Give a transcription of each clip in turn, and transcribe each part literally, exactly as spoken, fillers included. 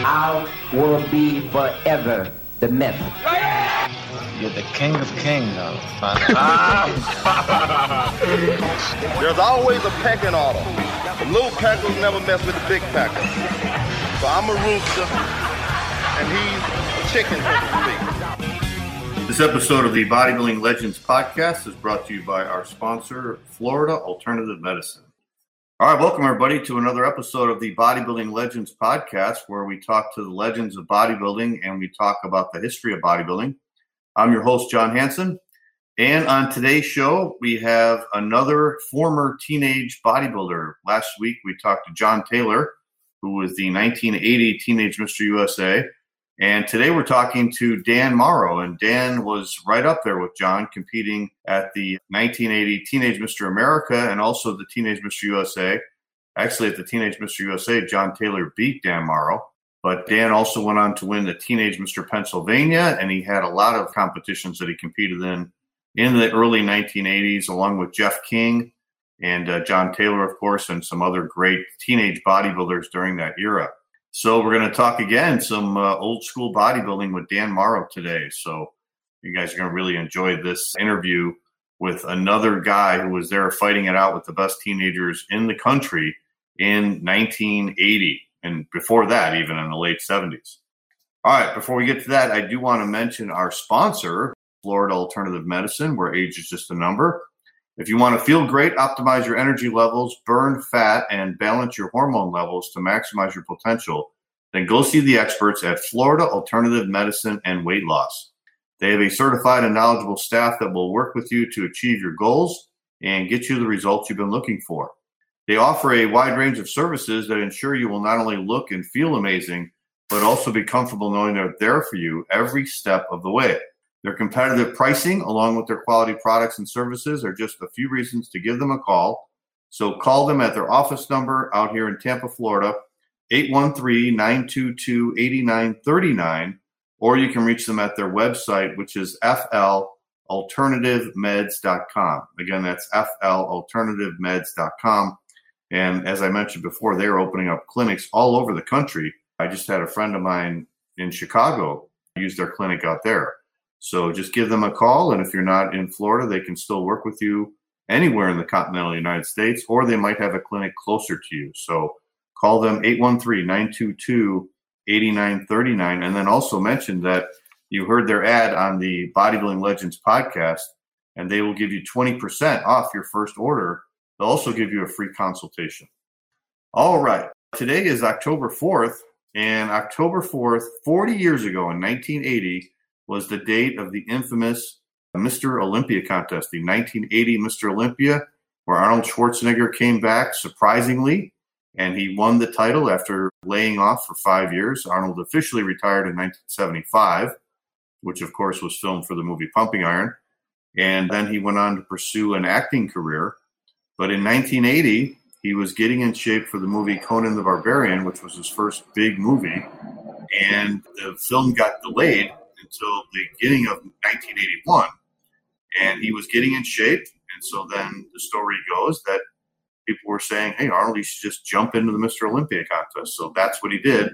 I will be forever the myth. You're the king of kings, though. There's always a pecking order. The little packers never mess with the big packers. So I'm a rooster, and he's a chicken, so to speak. This episode of the Bodybuilding Legends podcast is brought to you by our sponsor, Florida Alternative Medicine. All right, welcome everybody to another episode of the Bodybuilding Legends podcast, where we talk to the legends of bodybuilding and we talk about the history of bodybuilding. I'm your host, John Hansen, and on today's show, we have another former teenage bodybuilder. Last week, we talked to John Taylor, who was the nineteen eighty Teenage Mister U S A, and today we're talking to Dan Morrow, and Dan was right up there with John, competing at the nineteen eighty Teenage Mister America and also the Teenage Mister U S A. Actually, at the Teenage Mister U S A, John Taylor beat Dan Morrow, but Dan also went on to win the Teenage Mister Pennsylvania, and he had a lot of competitions that he competed in in the early nineteen eighties, along with Jeff King and uh, John Taylor, of course, and some other great teenage bodybuilders during that era. So we're going to talk again some uh, old school bodybuilding with Dan Morrow today. So you guys are going to really enjoy this interview with another guy who was there fighting it out with the best teenagers in the country in nineteen eighty, and before that, even in the late seventies. All right, before we get to that, I do want to mention our sponsor, Florida Alternative Medicine, where age is just a number. If you want to feel great, optimize your energy levels, burn fat, and balance your hormone levels to maximize your potential, then go see the experts at Florida Alternative Medicine and Weight Loss. They have a certified and knowledgeable staff that will work with you to achieve your goals and get you the results you've been looking for. They offer a wide range of services that ensure you will not only look and feel amazing, but also be comfortable knowing they're there for you every step of the way. Their competitive pricing, along with their quality products and services, are just a few reasons to give them a call. So call them at their office number out here in Tampa, Florida, eight one three, nine two two, eight nine three nine, or you can reach them at their website, which is f l alternative meds dot com. Again, that's f l alternative meds dot com. And as I mentioned before, they are opening up clinics all over the country. I just had a friend of mine in Chicago use their clinic out there. So just give them a call, and if you're not in Florida, they can still work with you anywhere in the continental United States, or they might have a clinic closer to you. So call them eight one three, nine two two, eight nine three nine, and then also mention that you heard their ad on the Bodybuilding Legends podcast, and they will give you twenty percent off your first order. They'll also give you a free consultation. All right. Today is October fourth, and October fourth, forty years ago in nineteen eighty, was the date of the infamous Mister Olympia contest, the nineteen eighty Mister Olympia, where Arnold Schwarzenegger came back surprisingly, and he won the title after laying off for five years. Arnold officially retired in nineteen seventy-five, which of course was filmed for the movie Pumping Iron, and then he went on to pursue an acting career. But in nineteen eighty, he was getting in shape for the movie Conan the Barbarian, which was his first big movie, and the film got delayed until the beginning of nineteen eighty-one, and he was getting in shape. And so then the story goes that people were saying, hey, Arnold, you should just jump into the Mister Olympia contest. So that's what he did.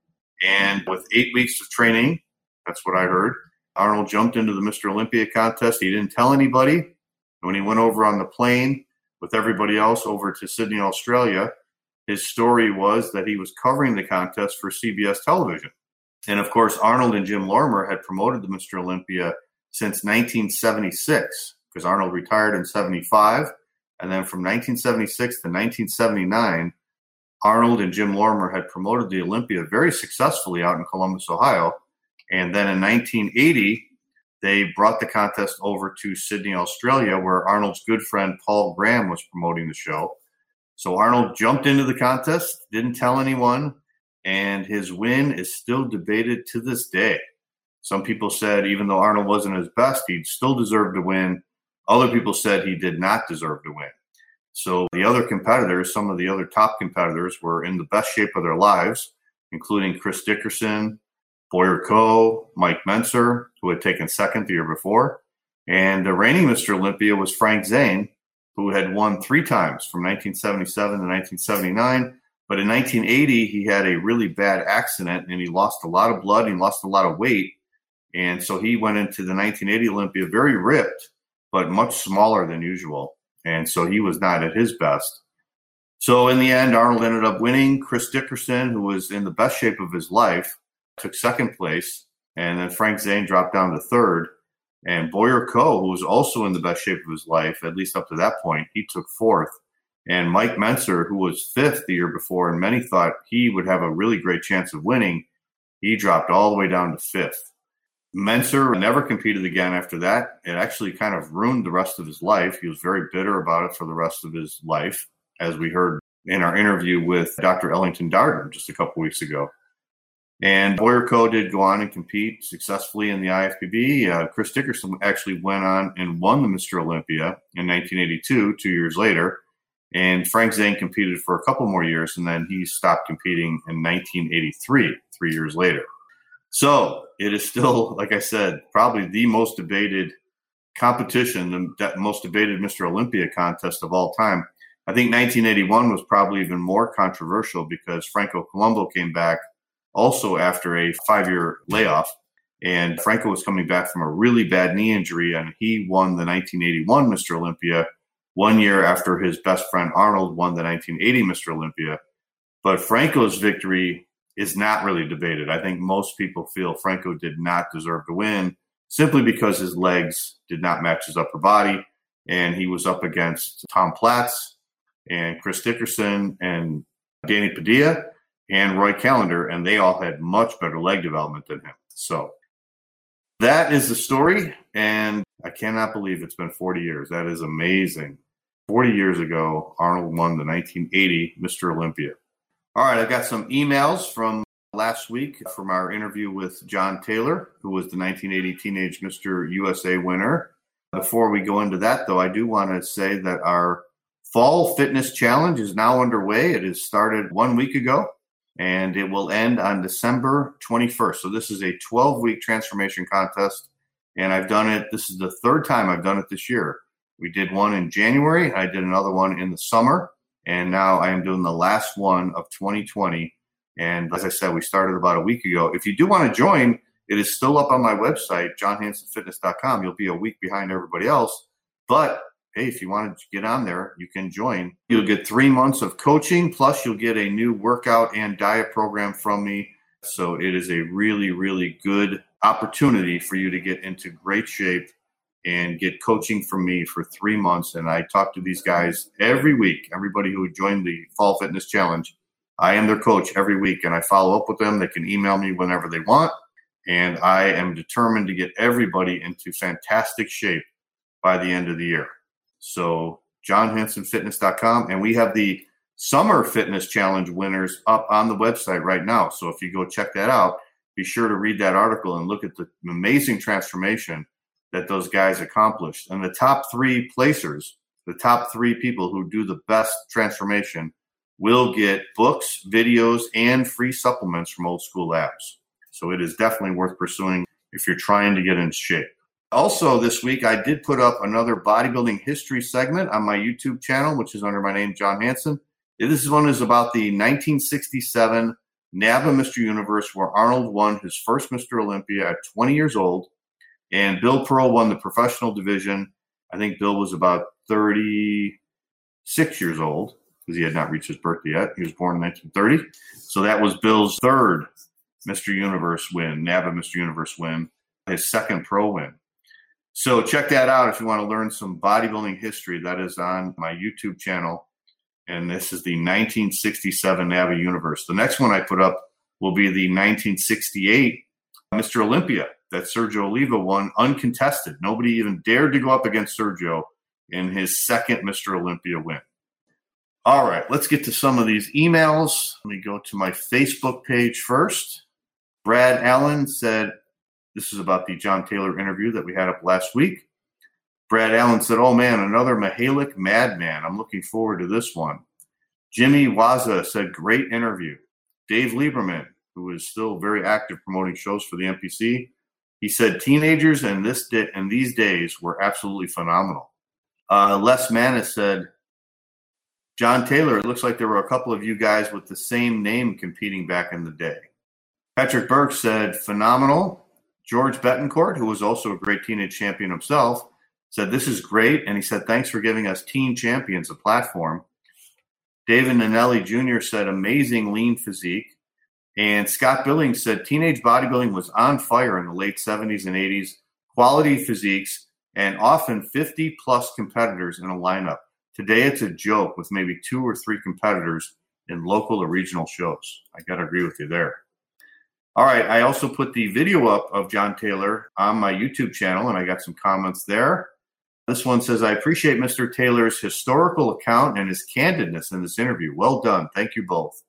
And with eight weeks of training, that's what I heard, Arnold jumped into the Mister Olympia contest. He didn't tell anybody. And when he went over on the plane with everybody else over to Sydney, Australia, his story was that he was covering the contest for C B S television. And of course, Arnold and Jim Lorimer had promoted the Mister Olympia since nineteen seventy-six, because Arnold retired in seventy-five. And then from nineteen seventy-six to nineteen seventy-nine, Arnold and Jim Lorimer had promoted the Olympia very successfully out in Columbus, Ohio. And then in nineteen eighty, they brought the contest over to Sydney, Australia, where Arnold's good friend Paul Graham was promoting the show. So Arnold jumped into the contest, didn't tell anyone, and his win is still debated to this day. Some people said even though Arnold wasn't his best, he still deserved to win. Other people said he did not deserve to win. So the other competitors, some of the other top competitors, were in the best shape of their lives, including Chris Dickerson, Boyer Coe, Mike Mentzer, who had taken second the year before. And the reigning Mister Olympia was Frank Zane, who had won three times from nineteen seventy-seven to nineteen seventy-nine, But in nineteen eighty, he had a really bad accident and he lost a lot of blood. And he lost a lot of weight. And so he went into the nineteen eighty Olympia very ripped, but much smaller than usual. And so he was not at his best. So in the end, Arnold ended up winning. Chris Dickerson, who was in the best shape of his life, took second place. And then Frank Zane dropped down to third. And Boyer Coe, who was also in the best shape of his life, at least up to that point, he took fourth. And Mike Mentzer, who was fifth the year before, and many thought he would have a really great chance of winning, he dropped all the way down to fifth. Mentzer never competed again after that. It actually kind of ruined the rest of his life. He was very bitter about it for the rest of his life, as we heard in our interview with Doctor Ellington Darden just a couple weeks ago. And Boyer Coe did go on and compete successfully in the I F B B. Uh, Chris Dickerson actually went on and won the Mister Olympia in nineteen eighty-two, two years later. And Frank Zane competed for a couple more years, and then he stopped competing in nineteen eighty-three, three years later. So it is still, like I said, probably the most debated competition, the most debated Mister Olympia contest of all time. I think nineteen eighty-one was probably even more controversial because Franco Columbu came back also after a five-year layoff. And Franco was coming back from a really bad knee injury, and he won the nineteen eighty-one Mister Olympia one year after his best friend Arnold won the nineteen eighty Mister Olympia. But Franco's victory is not really debated. I think most people feel Franco did not deserve to win simply because his legs did not match his upper body. And he was up against Tom Platz and Chris Dickerson and Danny Padilla and Roy Callender, and they all had much better leg development than him. So that is the story, and I cannot believe it's been forty years. That is amazing. forty years ago, Arnold won the nineteen eighty Mister Olympia. All right, I got some emails from last week from our interview with John Taylor, who was the nineteen eighty Teenage Mister U S A winner. Before we go into that, though, I do want to say that our Fall Fitness Challenge is now underway. It has started one week ago, and it will end on December twenty-first. So this is a twelve-week transformation contest, and I've done it. This is the third time I've done it this year. We did one in January. I did another one in the summer, and now I am doing the last one of twenty twenty. And as I said, we started about a week ago. If you do want to join, it is still up on my website, john hanson fitness dot com. You'll be a week behind everybody else. But, hey, if you want to get on there, you can join. You'll get three months of coaching, plus you'll get a new workout and diet program from me. So it is a really, really good opportunity for you to get into great shape and get coaching from me for three months. And I talk to these guys every week, everybody who joined the Fall Fitness Challenge. I am their coach every week, and I follow up with them. They can email me whenever they want. And I am determined to get everybody into fantastic shape by the end of the year. So john hanson fitness dot com. And we have the Summer Fitness Challenge winners up on the website right now. So if you go check that out, be sure to read that article and look at the amazing transformation that those guys accomplished. And the top three placers, the top three people who do the best transformation, will get books, videos, and free supplements from Old School Labs. So it is definitely worth pursuing if you're trying to get in shape. Also this week, I did put up another bodybuilding history segment on my YouTube channel, which is under my name, John Hanson. This one is about the nineteen sixty-seven NABBA Mister Universe, where Arnold won his first Mister Olympia at twenty years old, and Bill Pearl won the professional division. I think Bill was about thirty-six years old because he had not reached his birthday yet. He was born in nineteen thirty. So that was Bill's third Mister Universe win, NABBA Mister Universe win, his second pro win. So check that out if you want to learn some bodybuilding history. That is on my YouTube channel. And this is the nineteen sixty-seven NABBA Universe. The next one I put up will be the nineteen sixty-eight Mister Olympia that Sergio Oliva won uncontested. Nobody even dared to go up against Sergio in his second Mister Olympia win. All right, let's get to some of these emails. Let me go to my Facebook page first. Brad Allen said, this is about the John Taylor interview that we had up last week. Brad Allen said, oh man, another Mahalik madman. I'm looking forward to this one. Jimmy Waza said, great interview. Dave Lieberman, who is still very active promoting shows for the N P C, he said, teenagers in this di- in these days were absolutely phenomenal. Uh, Les Manis said, John Taylor, it looks like there were a couple of you guys with the same name competing back in the day. Patrick Burke said, phenomenal. George Betancourt, who was also a great teenage champion himself, said, this is great. And he said, thanks for giving us teen champions a platform. David Nanelli Junior said, amazing lean physique. And Scott Billings said, teenage bodybuilding was on fire in the late seventies and eighties. Quality physiques and often fifty plus competitors in a lineup. Today, it's a joke with maybe two or three competitors in local or regional shows. I got to agree with you there. All right. I also put the video up of John Taylor on my YouTube channel, and I got some comments there. This one says, I appreciate Mister Taylor's historical account and his candidness in this interview. Well done. Thank you both.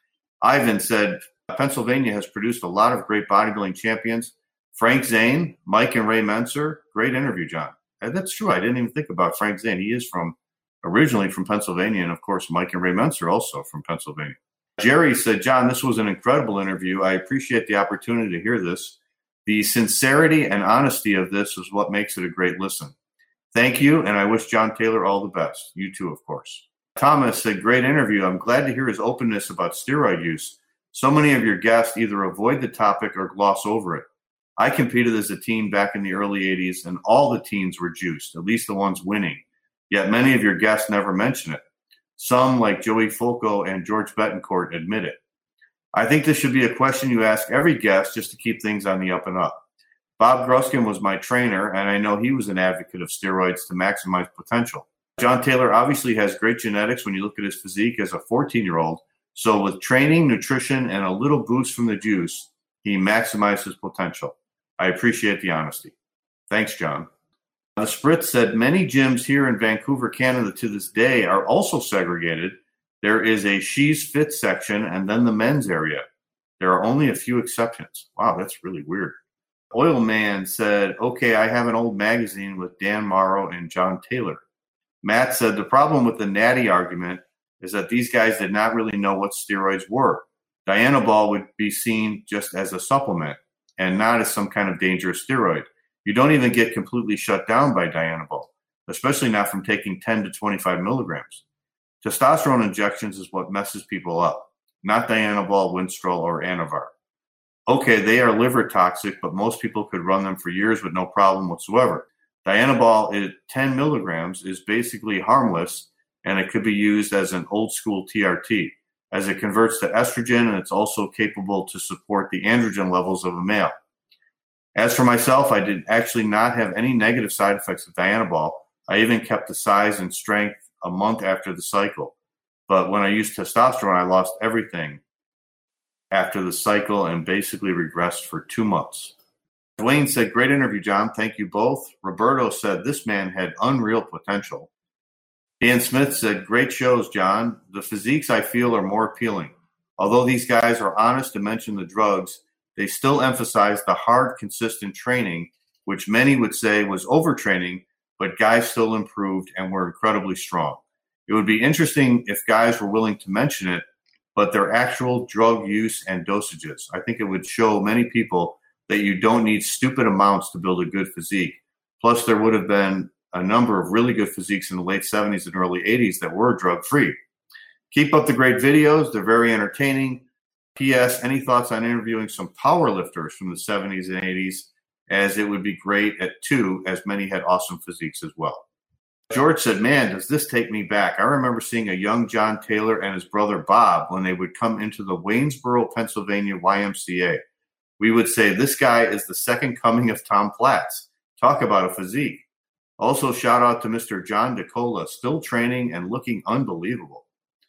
Ivan said, Pennsylvania has produced a lot of great bodybuilding champions. Frank Zane, Mike and Ray Menser. Great interview, John. And that's true. I didn't even think about Frank Zane. He is from originally from Pennsylvania. And, of course, Mike and Ray Menser also from Pennsylvania. Jerry said, John, this was an incredible interview. I appreciate the opportunity to hear this. The sincerity and honesty of this is what makes it a great listen. Thank you, and I wish John Taylor all the best. You too, of course. Thomas said, great interview. I'm glad to hear his openness about steroid use. So many of your guests either avoid the topic or gloss over it. I competed as a teen back in the early eighties, and all the teens were juiced, at least the ones winning. Yet many of your guests never mention it. Some, like Joey Fulco and George Betancourt, admit it. I think this should be a question you ask every guest just to keep things on the up and up. Bob Gruskin was my trainer, and I know he was an advocate of steroids to maximize potential. John Taylor obviously has great genetics when you look at his physique as a fourteen-year-old. So with training, nutrition, and a little boost from the juice, he maximized his potential. I appreciate the honesty. Thanks, John. The Spritz said, many gyms here in Vancouver, Canada to this day are also segregated. There is a She's Fit section and then the men's area. There are only a few exceptions. Wow, that's really weird. Oil Man said, okay, I have an old magazine with Dan Morrow and John Taylor. Matt said, the problem with the natty argument is that these guys did not really know what steroids were. Dianabol would be seen just as a supplement and not as some kind of dangerous steroid. You don't even get completely shut down by Dianabol, especially not from taking ten to twenty-five milligrams. Testosterone injections is what messes people up, not Dianabol, Winstrol, or Anavar. Okay, they are liver toxic, but most people could run them for years with no problem whatsoever. Dianabol at ten milligrams is basically harmless, and it could be used as an old school T R T, as it converts to estrogen, and it's also capable to support the androgen levels of a male. As for myself, I did actually not have any negative side effects of Dianabol. I even kept the size and strength a month after the cycle. But when I used testosterone, I lost everything after the cycle and basically regressed for two months. Dwayne said, great interview, John. Thank you both. Roberto said, this man had unreal potential. Dan Smith said, great shows, John. The physiques I feel are more appealing. Although these guys are honest to mention the drugs, they still emphasize the hard, consistent training, which many would say was overtraining, but guys still improved and were incredibly strong. It would be interesting if guys were willing to mention it, but their actual drug use and dosages. I think it would show many people that you don't need stupid amounts to build a good physique. Plus, there would have been a number of really good physiques in the late seventies and early eighties that were drug-free. Keep up the great videos. They're very entertaining. P S. Any thoughts on interviewing some power lifters from the seventies and eighties, as it would be great at two, as many had awesome physiques as well. George said, man, does this take me back. I remember seeing a young John Taylor and his brother Bob when they would come into the Waynesboro, Pennsylvania Y M C A. We would say, this guy is the second coming of Tom Platz. Talk about a physique. Also, shout out to Mister John DeCola, still training and looking unbelievable.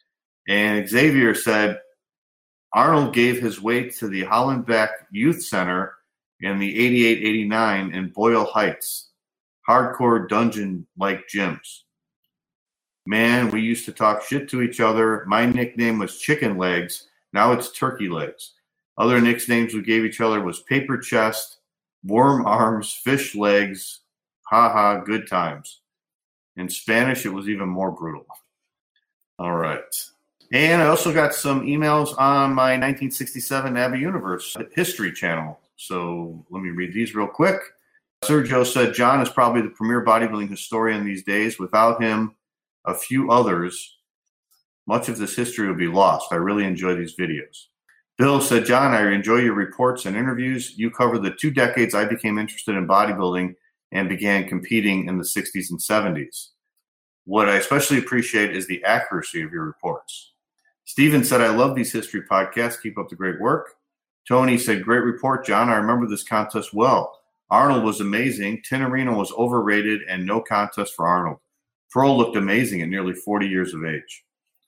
And Xavier said, Arnold gave his weight to the Hollenbeck Youth Center in the eighty-eight eighty-nine in Boyle Heights. Hardcore dungeon-like gyms. Man, we used to talk shit to each other. My nickname was Chicken Legs. Now it's Turkey Legs. Other nicknames we gave each other was Paper Chest, Worm Arms, Fish Legs. Ha ha, good times. In Spanish, it was even more brutal. All right. And I also got some emails on my nineteen sixty-seven Navy Universe History channel. So let me read these real quick. Sergio said, John is probably the premier bodybuilding historian these days. Without him, a few others Much of this history will be lost. I really enjoy these videos. Bill said, John, I enjoy your reports and interviews. You cover the two decades I became interested in bodybuilding and began competing in the sixties and seventies. What I especially appreciate is the accuracy of your reports. Steven said, I love these history podcasts. Keep up the great work. Tony said, great report, John. I remember this contest well. Arnold was amazing. Tenerino was overrated and no contest for Arnold. Pearl looked amazing at nearly forty years of age.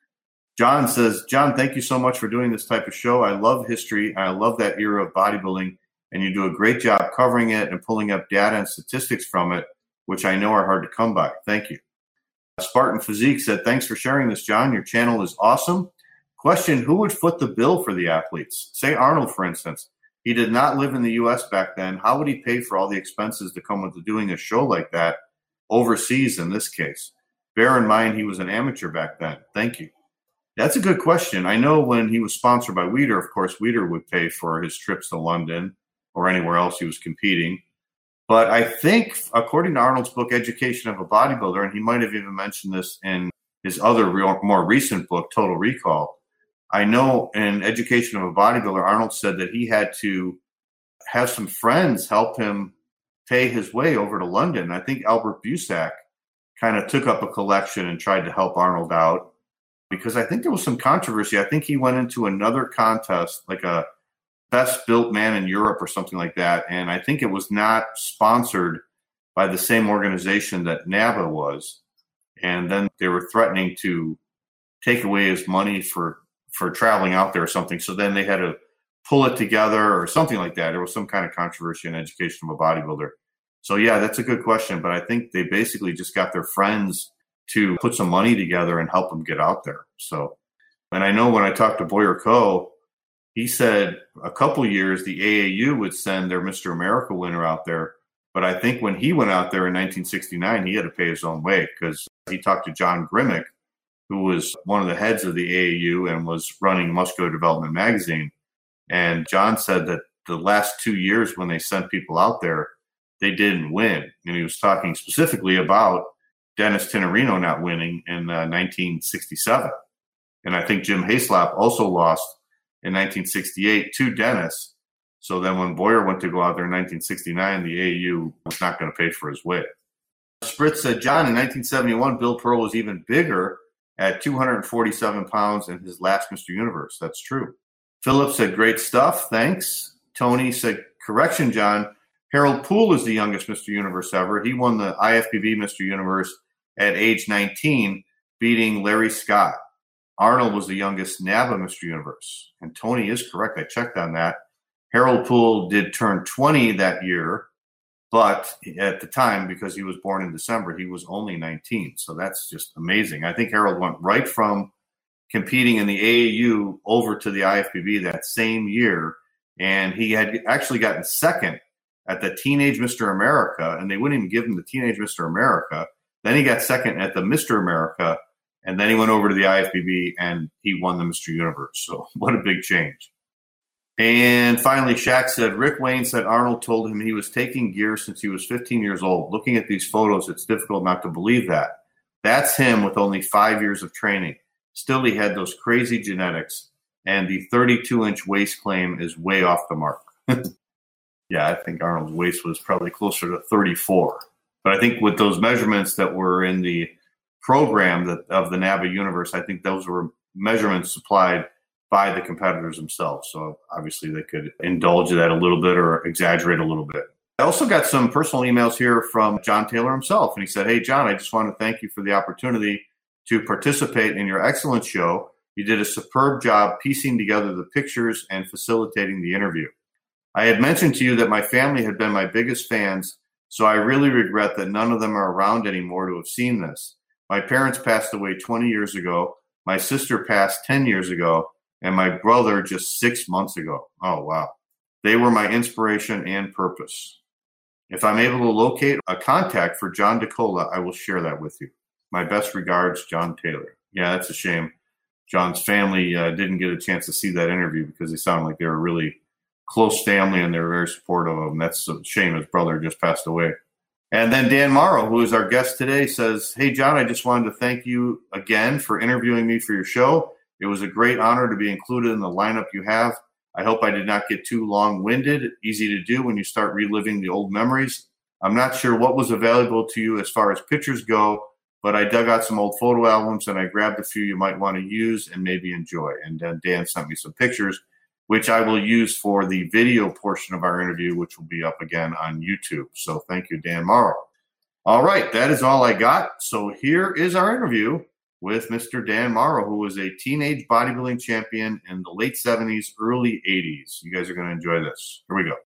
John says, John, thank you so much for doing this type of show. I love history. I love that era of bodybuilding, and you do a great job covering it and pulling up data and statistics from it, which I know are hard to come by. Thank you. Spartan Physique said, thanks for sharing this, John. Your channel is awesome. Question, who would foot the bill for the athletes? Say Arnold, for instance. He did not live in the U S back then. How would he pay for all the expenses that come with doing a show like that overseas in this case? Bear in mind he was an amateur back then. Thank you. That's a good question. I know when he was sponsored by Weider, of course, Weider would pay for his trips to London or anywhere else he was competing. But I think, according to Arnold's book, Education of a Bodybuilder, and he might have even mentioned this in his other real, more recent book, Total Recall, I know in Education of a Bodybuilder, Arnold said that he had to have some friends help him pay his way over to London. I think Albert Busak kind of took up a collection and tried to help Arnold out because I think there was some controversy. I think he went into another contest, like a best built man in Europe or something like that. And I think it was not sponsored by the same organization that NABBA was. And then they were threatening to take away his money for for traveling out there or something. So then they had to pull it together or something like that. There was some kind of controversy in Education of a Bodybuilder. So yeah, that's a good question. But I think they basically just got their friends to put some money together and help them get out there. So, and I know when I talked to Boyer Coe, he said a couple years the A A U would send their Mister America winner out there. But I think when he went out there in nineteen sixty-nine, he had to pay his own way because he talked to John Grimmick, who was one of the heads of the A A U and was running Muscular Development magazine. And John said that the last two years when they sent people out there, they didn't win. And he was talking specifically about Dennis Tenerino not winning in uh, nineteen sixty-seven. And I think Jim Hayslop also lost in nineteen sixty-eight to Dennis. So then when Boyer went to go out there in nineteen sixty-nine, the A A U was not going to pay for his way. Spritz said, John, in nineteen seventy-one, Bill Pearl was even bigger at two hundred forty-seven pounds in his last Mister Universe. That's true. Philip said, great stuff. Thanks. Tony said, correction, John. Harold Poole is the youngest Mister Universe ever. He won the I F B B Mister Universe at age nineteen, beating Larry Scott. Arnold was the youngest NABBA Mister Universe. And Tony is correct. I checked on that. Harold Poole did turn twenty that year, but at the time, because he was born in December, he was only nineteen. So that's just amazing. I think Harold went right from competing in the A A U over to the I F B B that same year. And he had actually gotten second at the Teenage Mister America, and they wouldn't even give him the Teenage Mister America. Then he got second at the Mister America, and then he went over to the I F B B, and he won the Mister Universe. So what a big change. And finally, Shaq said, Rick Wayne said Arnold told him he was taking gear since he was fifteen years old. Looking at these photos, it's difficult not to believe that. That's him with only five years of training. Still, he had those crazy genetics, and the thirty-two inch waist claim is way off the mark. Yeah, I think Arnold's waist was probably closer to thirty-four. But I think with those measurements that were in the program that of the NABBA universe, I think those were measurements supplied by the competitors themselves. So obviously they could indulge that a little bit or exaggerate a little bit. I also got some personal emails here from John Taylor himself. And he said, hey, John, I just want to thank you for the opportunity to participate in your excellent show. You did a superb job piecing together the pictures and facilitating the interview. I had mentioned to you that my family had been my biggest fans, so I really regret that none of them are around anymore to have seen this. My parents passed away twenty years ago. My sister passed ten years ago, and my brother just six months ago. Oh, wow. They were my inspiration and purpose. If I'm able to locate a contact for John DeCola, I will share that with you. My best regards, John Taylor. Yeah, that's a shame. John's family uh, didn't get a chance to see that interview because they sounded like they were really close family and they were very supportive of him. That's a shame. His brother just passed away. And then Dan Morrow, who is our guest today, says, "Hey, John, I just wanted to thank you again for interviewing me for your show. It was a great honor to be included in the lineup you have. I hope I did not get too long-winded, easy to do when you start reliving the old memories. I'm not sure what was available to you as far as pictures go, but I dug out some old photo albums and I grabbed a few you might want to use and maybe enjoy." And then Dan sent me some pictures, which I will use for the video portion of our interview, which will be up again on YouTube. So thank you, Dan Morrow. All right, that is all I got. So here is our interview with Mister Dan Morrow, who was a teenage bodybuilding champion in the late seventies, early eighties. You guys are going to enjoy this. Here we go.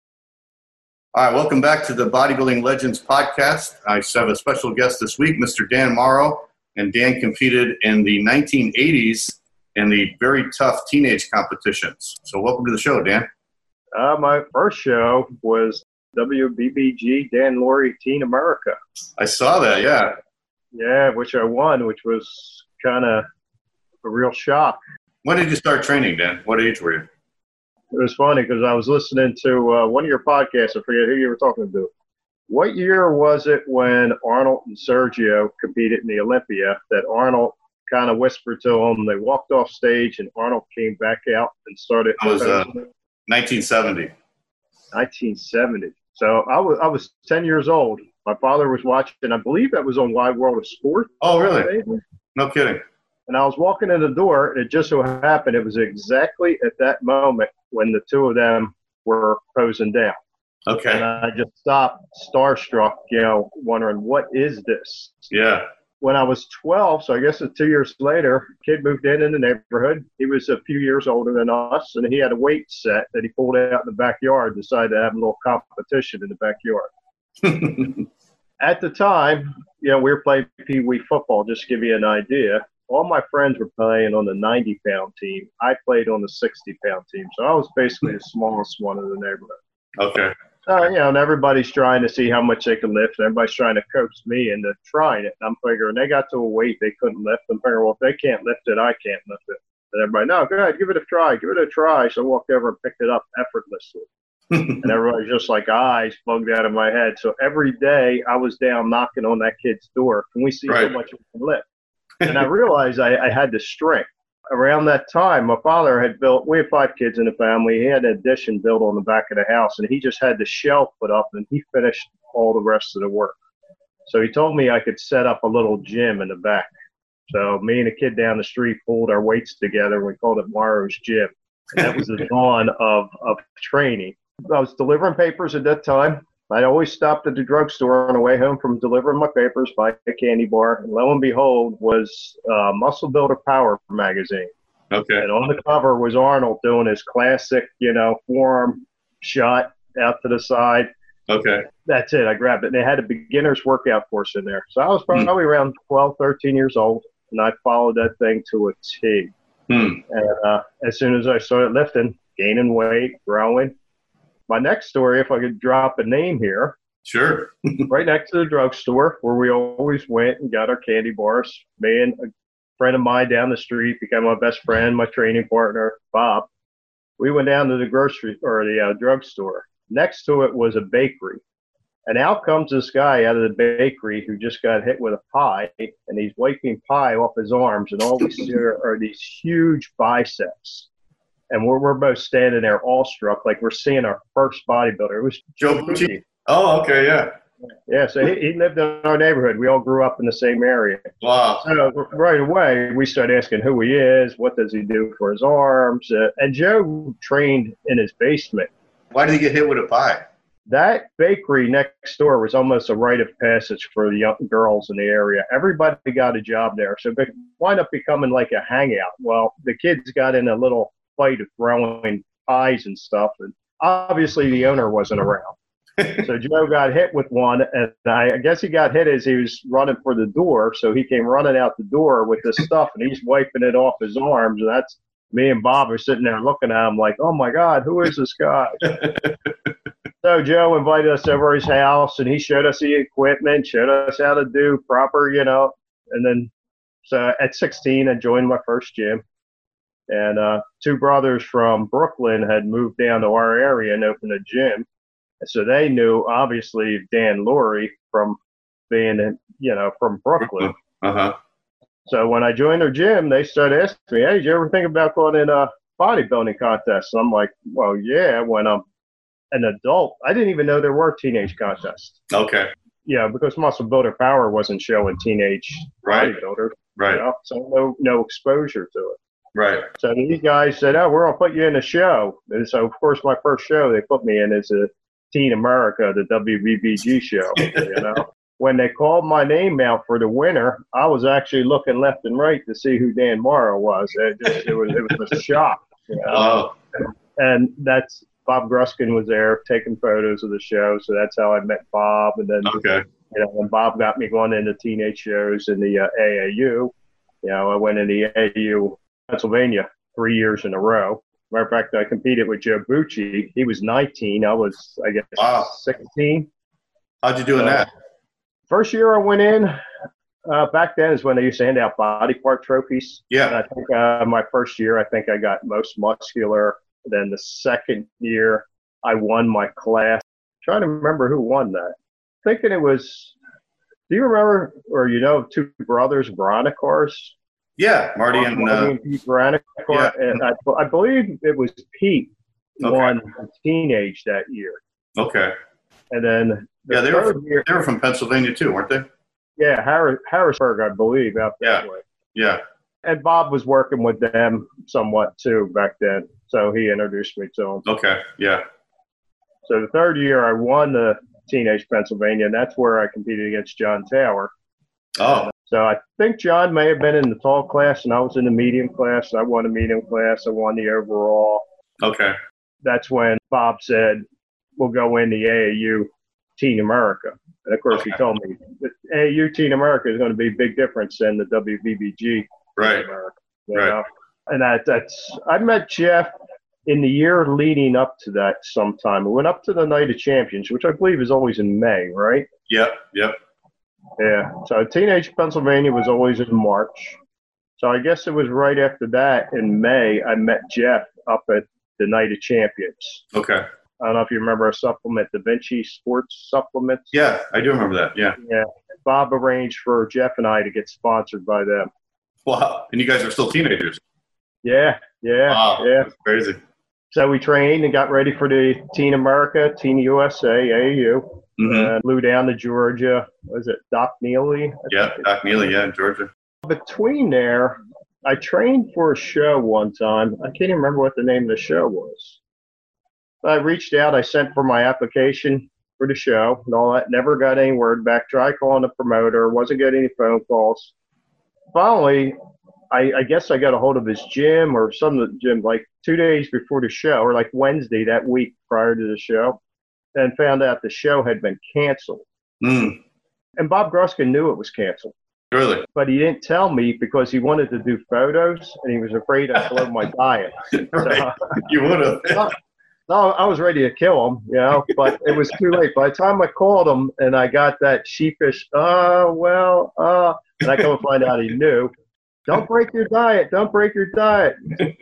All right, welcome back to the Bodybuilding Legends podcast. I have a special guest this week, Mister Dan Morrow. And Dan competed in the nineteen eighties in the very tough teenage competitions. So welcome to the show, Dan. Uh, my first show was W B B G Dan Laurie Teen America. I saw that, yeah. Yeah, which I won, which was kind of a real shock. When did you start training, Dan? What age were you? It was funny because I was listening to uh, one of your podcasts. I forget who you were talking to. What year was it when Arnold and Sergio competed in the Olympia that Arnold kind of whispered to them? They walked off stage and Arnold came back out and started. That was uh, nineteen seventy. nineteen seventy. So I was I was ten years old. My father was watching. I believe that was on Wide World of Sport. Oh, really? No kidding. And I was walking in the door, and it just so happened it was exactly at that moment when the two of them were posing down. Okay. And I just stopped, starstruck, you know, wondering, what is this? Yeah. When I was twelve, so I guess it's two years later, a kid moved in in the neighborhood. He was a few years older than us, and he had a weight set that he pulled out in the backyard, decided to have a little competition in the backyard. At the time, you know, we were playing Pee Wee football, just to give you an idea. All my friends were playing on the ninety-pound team. I played on the sixty-pound team. So I was basically the smallest one in the neighborhood. Okay. Uh, you know, and everybody's trying to see how much they can lift. And everybody's trying to coax me into trying it. And I'm figuring they got to a weight they couldn't lift. I'm figuring, well, if they can't lift it, I can't lift it. And everybody, no, go ahead, give it a try. Give it a try. So I walked over and picked it up effortlessly. And everybody's just like eyes bugged out of my head. So every day I was down knocking on that kid's door. Can we see right. how much we can lift? And I realized I, I had the strength. Around that time, my father had built, we had five kids in the family. He had an addition built on the back of the house, and he just had the shelf put up, and he finished all the rest of the work. So he told me I could set up a little gym in the back. So me and a kid down the street pulled our weights together, and we called it Morrow's Gym. And that was the dawn of, of training. I was delivering papers at that time. I always stopped at the drugstore on the way home from delivering my papers, buy a candy bar, and lo and behold was uh, Muscle Builder Power magazine. Okay. And on the cover was Arnold doing his classic, you know, forearm shot out to the side. Okay. That's it. I grabbed it. And they had a beginner's workout course in there. So I was probably mm. around twelve, thirteen years old, and I followed that thing to a T. Mm. And uh, as soon as I started lifting, gaining weight, growing. My next story, if I could drop a name here. Sure. Right next to the drugstore where we always went and got our candy bars. Me and a friend of mine down the street became my best friend, my training partner, Bob. We went down to the grocery or the uh, drugstore. Next to it was a bakery. And out comes this guy out of the bakery who just got hit with a pie, and he's wiping pie off his arms, and all we see are, are these huge biceps. And we're, we're both standing there awestruck, like we're seeing our first bodybuilder. It was Joe Pucci. Oh, okay, yeah. Yeah, so he, he lived in our neighborhood. We all grew up in the same area. Wow. So right away, we started asking who he is, what does he do for his arms. Uh, and Joe trained in his basement. Why did he get hit with a pie? That bakery next door was almost a rite of passage for the young girls in the area. Everybody got a job there. So it wound up becoming like a hangout. Well, the kids got in a little fight of throwing pies and stuff, and obviously the owner wasn't around. So Joe got hit with one, and I, I guess he got hit as he was running for the door. So he came running out the door with this stuff, and he's wiping it off his arms. And that's me and Bob are sitting there looking at him like, "Oh my God, who is this guy?" So Joe invited us over his house, and he showed us the equipment, showed us how to do proper, you know. And then, so at sixteen, I joined my first gym. And uh, two brothers from Brooklyn had moved down to our area and opened a gym. So they knew, obviously, Dan Laurie from being, in, you know, from Brooklyn. Uh-huh. So when I joined their gym, they started asking me, hey, did you ever think about going in a bodybuilding contest? And I'm like, well, yeah, when I'm an adult. I didn't even know there were teenage contests. Okay. Yeah, because Muscle Builder Power wasn't showing teenage right. bodybuilders. Right. You know? So no, no exposure to it. Right. So these guys said, oh, we're going to put you in a show. And so, of course, my first show they put me in is a Teen America, the W B B G show, you know. When they called my name out for the winner, I was actually looking left and right to see who Dan Morrow was. It, just, it was it was a shock. You know? Oh. And that's Bob Gruskin was there taking photos of the show, so that's how I met Bob. And then, okay. you know, when Bob got me going into teenage shows in the uh, A A U, you know, I went in the A A U Pennsylvania three years in a row. Matter of fact, I competed with Joe Bucci. He was nineteen. I was, I guess, wow. sixteen. How'd you do in uh, that? First year I went in, uh, back then is when they used to hand out body part trophies. Yeah. And I think uh, my first year, I think I got most muscular. Then the second year, I won my class. I'm trying to remember who won that. Thinking it was, do you remember, or you know, two brothers, Veronicars? Yeah, Marty and, Marty uh, and Pete Veronicar. Yeah. And I, I believe it was Pete okay. won teenage that year. Okay. And then the yeah, they were from, year, they were from Pennsylvania too, weren't they? Yeah, Harris, Harrisburg, I believe, out that yeah. way. Yeah. And Bob was working with them somewhat too back then, so he introduced me to them. Okay, yeah. So the third year, I won the Teenage Pennsylvania, and that's where I competed against John Taylor. Oh. So I think John may have been in the tall class, and I was in the medium class. I won the medium class. I won the overall. Okay. That's when Bob said, we'll go in the A A U Teen America. And, of course, okay. he told me that A A U Teen America is going to be a big difference than the W B B G right. Teen America. You right. know? And that, that's – I met Jeff in the year leading up to that sometime. We went up to the Night of Champions, which I believe is always in May, right? Yep, yep. Yeah. So Teenage Pennsylvania was always in March. So I guess it was right after that in May I met Jeff up at the Night of Champions. Okay. I don't know if you remember a supplement, Da Vinci Sports Supplements. Yeah, I do remember that. Yeah. Yeah. Bob arranged for Jeff and I to get sponsored by them. Wow. And you guys are still teenagers. Yeah. Yeah. Wow. Yeah. That's crazy. So we trained and got ready for the Teen America, Teen U S A, A A U. Mm-hmm. Uh, flew down to Georgia. Was it Doc Neely? Yeah, Doc Neely, yeah, in Georgia. Between there, I trained for a show one time. I can't even remember what the name of the show was. I reached out. I sent for my application for the show and all that. Never got any word back. Tried calling the promoter. Wasn't getting any phone calls. Finally, I, I guess I got a hold of his gym or some of the gym like two days before the show, or like Wednesday that week prior to the show, and found out the show had been canceled. Mm. And Bob Gruskin knew it was canceled. Really? But he didn't tell me because he wanted to do photos and he was afraid I'd blow my diet. Right. So, you would have. no, no, I was ready to kill him, you know, but it was too late. By the time I called him and I got that sheepish, oh, well, uh, and I come to find out he knew. Don't break your diet. Don't break your diet.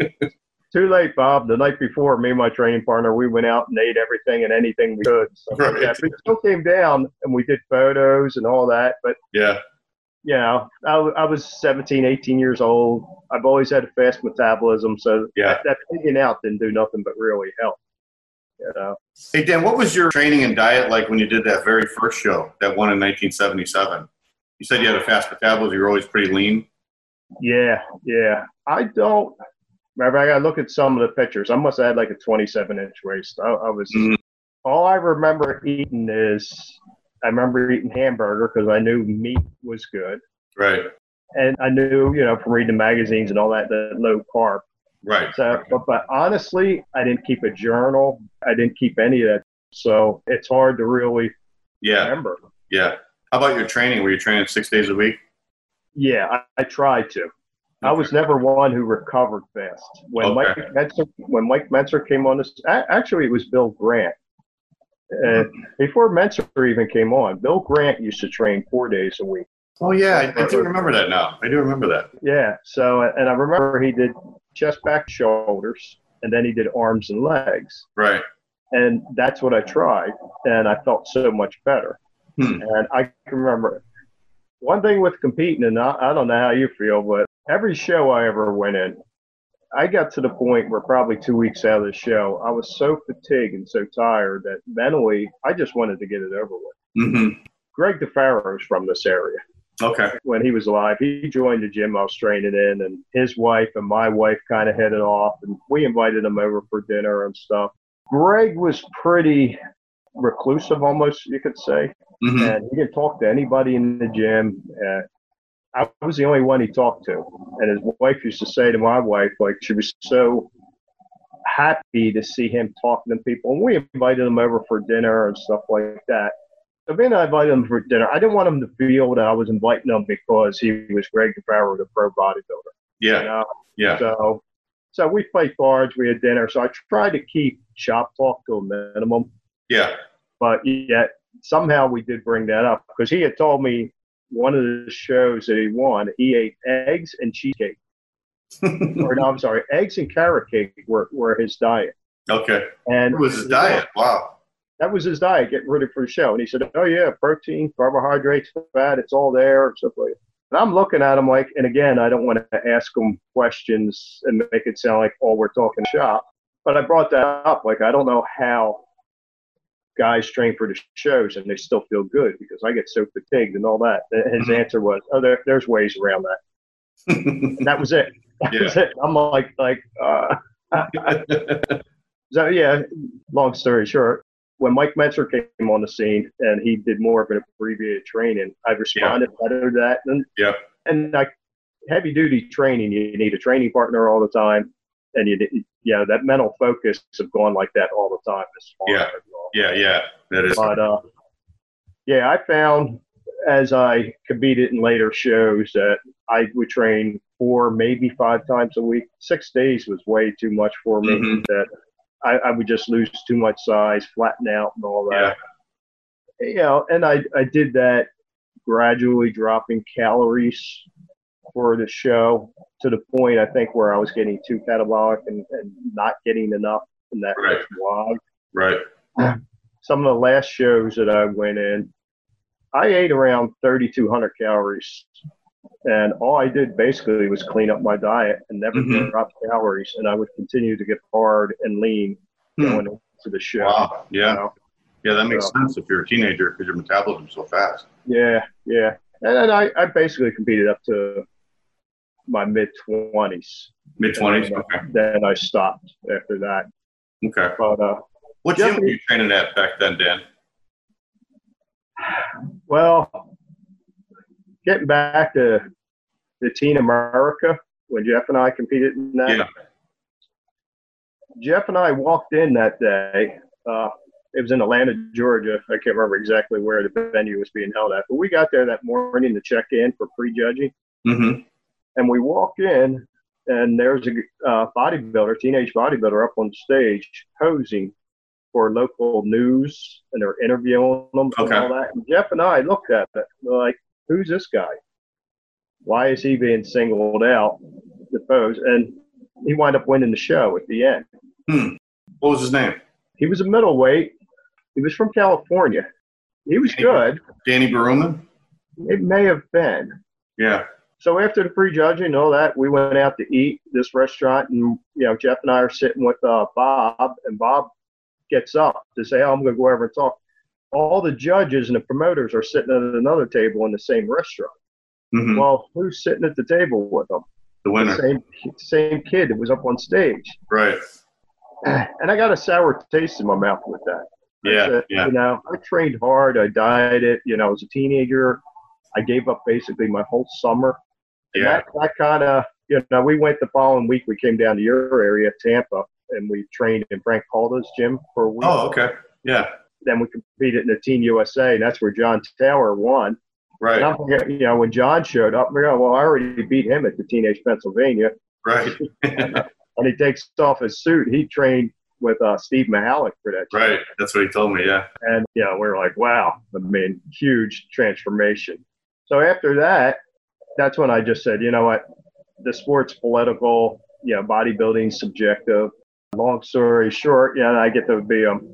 Too late, Bob. The night before, me and my training partner, we went out and ate everything and anything we could. So right. yeah, we still came down and we did photos and all that. But, yeah, you know, I, I was seventeen, eighteen years old. I've always had a fast metabolism. So yeah. that, that pigging out didn't do nothing but really help. You know? Hey, Dan, what was your training and diet like when you did that very first show, that one in nineteen seventy-seven? You said you had a fast metabolism. You were always pretty lean. Yeah, yeah. I don't remember. I got to look at some of the pictures. I must have had like a twenty-seven inch waist. I, I was, mm-hmm. all I remember eating is, I remember eating hamburger because I knew meat was good. Right. And I knew, you know, from reading the magazines and all that, the low carb. Right. So, but, but honestly, I didn't keep a journal. I didn't keep any of that. So it's hard to really yeah. remember. Yeah. How about your training? Were you training six days a week? Yeah, I, I tried to. Okay. I was never one who recovered fast. When okay. Mike Mentzer, when Mike Mentzer came on this, actually it was Bill Grant. Uh, before Mentzer even came on, Bill Grant used to train four days a week. Oh yeah, I, I do remember that now. I do remember that. Yeah. So, and I remember he did chest, back, shoulders, and then he did arms and legs. Right. And that's what I tried, and I felt so much better. Hmm. And I can remember one thing with competing, and I, I don't know how you feel, but every show I ever went in, I got to the point where probably two weeks out of the show, I was so fatigued and so tired that mentally I just wanted to get it over with. Mm-hmm. Greg DeFaro's from this area. Okay. When he was alive, he joined the gym I was training in, and his wife and my wife kind of headed off, and we invited him over for dinner and stuff. Greg was pretty reclusive, almost, you could say. Mm-hmm. And he didn't talk to anybody in the gym. Uh, I was the only one he talked to. And his wife used to say to my wife, like, she was so happy to see him talking to people. And we invited him over for dinner and stuff like that. So being I invited him for dinner, I didn't want him to feel that I was inviting him because he was Greg DeFaro, the pro bodybuilder. Yeah. You know? Yeah. So, so we played cards, we had dinner. So I tried to keep shop talk to a minimum. Yeah. But yet somehow we did bring that up because he had told me one of the shows that he won, he ate eggs and cheesecake. or no, I'm sorry, eggs and carrot cake were, were his diet. Okay. And it was his diet. Wow. That was his diet, getting ready for the show. And he said, oh, yeah, protein, carbohydrates, fat, it's all there, and stuff like that. And I'm looking at him like, and again, I don't want to ask him questions and make it sound like, oh, we're talking shop. But I brought that up. Like, I don't know how guys train for the shows and they still feel good because I get so fatigued and all that. His answer was, oh, there, there's ways around that. And that was it. That Yeah. was it. I'm like, like, uh, so yeah, long story short, when Mike Metzer came on the scene and he did more of an abbreviated training, I responded yeah. better to that. And, yeah. and like heavy duty training, you need a training partner all the time. And you, you know, that mental focus of going like that all the time is fun. Yeah. Yeah. Yeah. That is. But, uh, yeah, I found as I competed in later shows that I would train four, maybe five times a week. Six days was way too much for me. Mm-hmm. That I, I would just lose too much size, flatten out and all that. Yeah. You know, and I, I did that gradually dropping calories for the show to the point, I think, where I was getting too catabolic and, and not getting enough. And that right. was why. Right. Some of the last shows that I went in, I ate around thirty-two hundred calories. And all I did basically was clean up my diet and never mm-hmm. drop calories. And I would continue to get hard and lean hmm. going into the show. Wow. Yeah. You know? Yeah, that makes so, sense if you're a teenager because your metabolism's so fast. Yeah, yeah. And then I, I basically competed up to my mid-twenties. Mid-twenties? Then, okay. Then I stopped after that. Okay. But, uh, what gym were you training at back then, Dan? Well, getting back to the Teen America, when Jeff and I competed in that, yeah. Jeff and I walked in that day. Uh, it was in Atlanta, Georgia. I can't remember exactly where the venue was being held at, but we got there that morning to check in for pre-judging. Mm-hmm. And we walk in, and there's a uh, bodybuilder, teenage bodybuilder up on stage posing for local news, and they're interviewing them okay. and all that. And Jeff and I looked at it. We're like, who's this guy? Why is he being singled out to pose? And he wound up winning the show at the end. Hmm. What was his name? He was a middleweight. He was from California. He was Danny, good. Danny Baruman? It may have been. Yeah. So after the pre-judging and all that, we went out to eat this restaurant, and you know, Jeff and I are sitting with uh, Bob, and Bob gets up to say, oh, I'm going to go over and talk. All the judges and the promoters are sitting at another table in the same restaurant. Mm-hmm. Well, who's sitting at the table with them? The winner. The same, same kid that was up on stage. Right. And I got a sour taste in my mouth with that. Yeah, said, yeah. You know, I trained hard. I dieted. You know, as a teenager, I gave up basically my whole summer. And yeah. that, that kind of, you know, we went the following week. We came down to your area, Tampa, and we trained in Frank Calda's gym for a week. Oh, okay. Yeah. Then we competed in the Team U S A, and that's where John Tower won. Right. And I'm forgetting, you know, when John showed up, we go, well, I already beat him at the Teenage Pennsylvania. Right. And he takes off his suit. He trained with uh, Steve Mahalik for that. Right. That's what he told me, yeah. And, you know, we were like, wow, I mean, huge transformation. So after that, that's when I just said, you know what, the sport's political, you know, bodybuilding subjective. Long story short, you know, I get to be a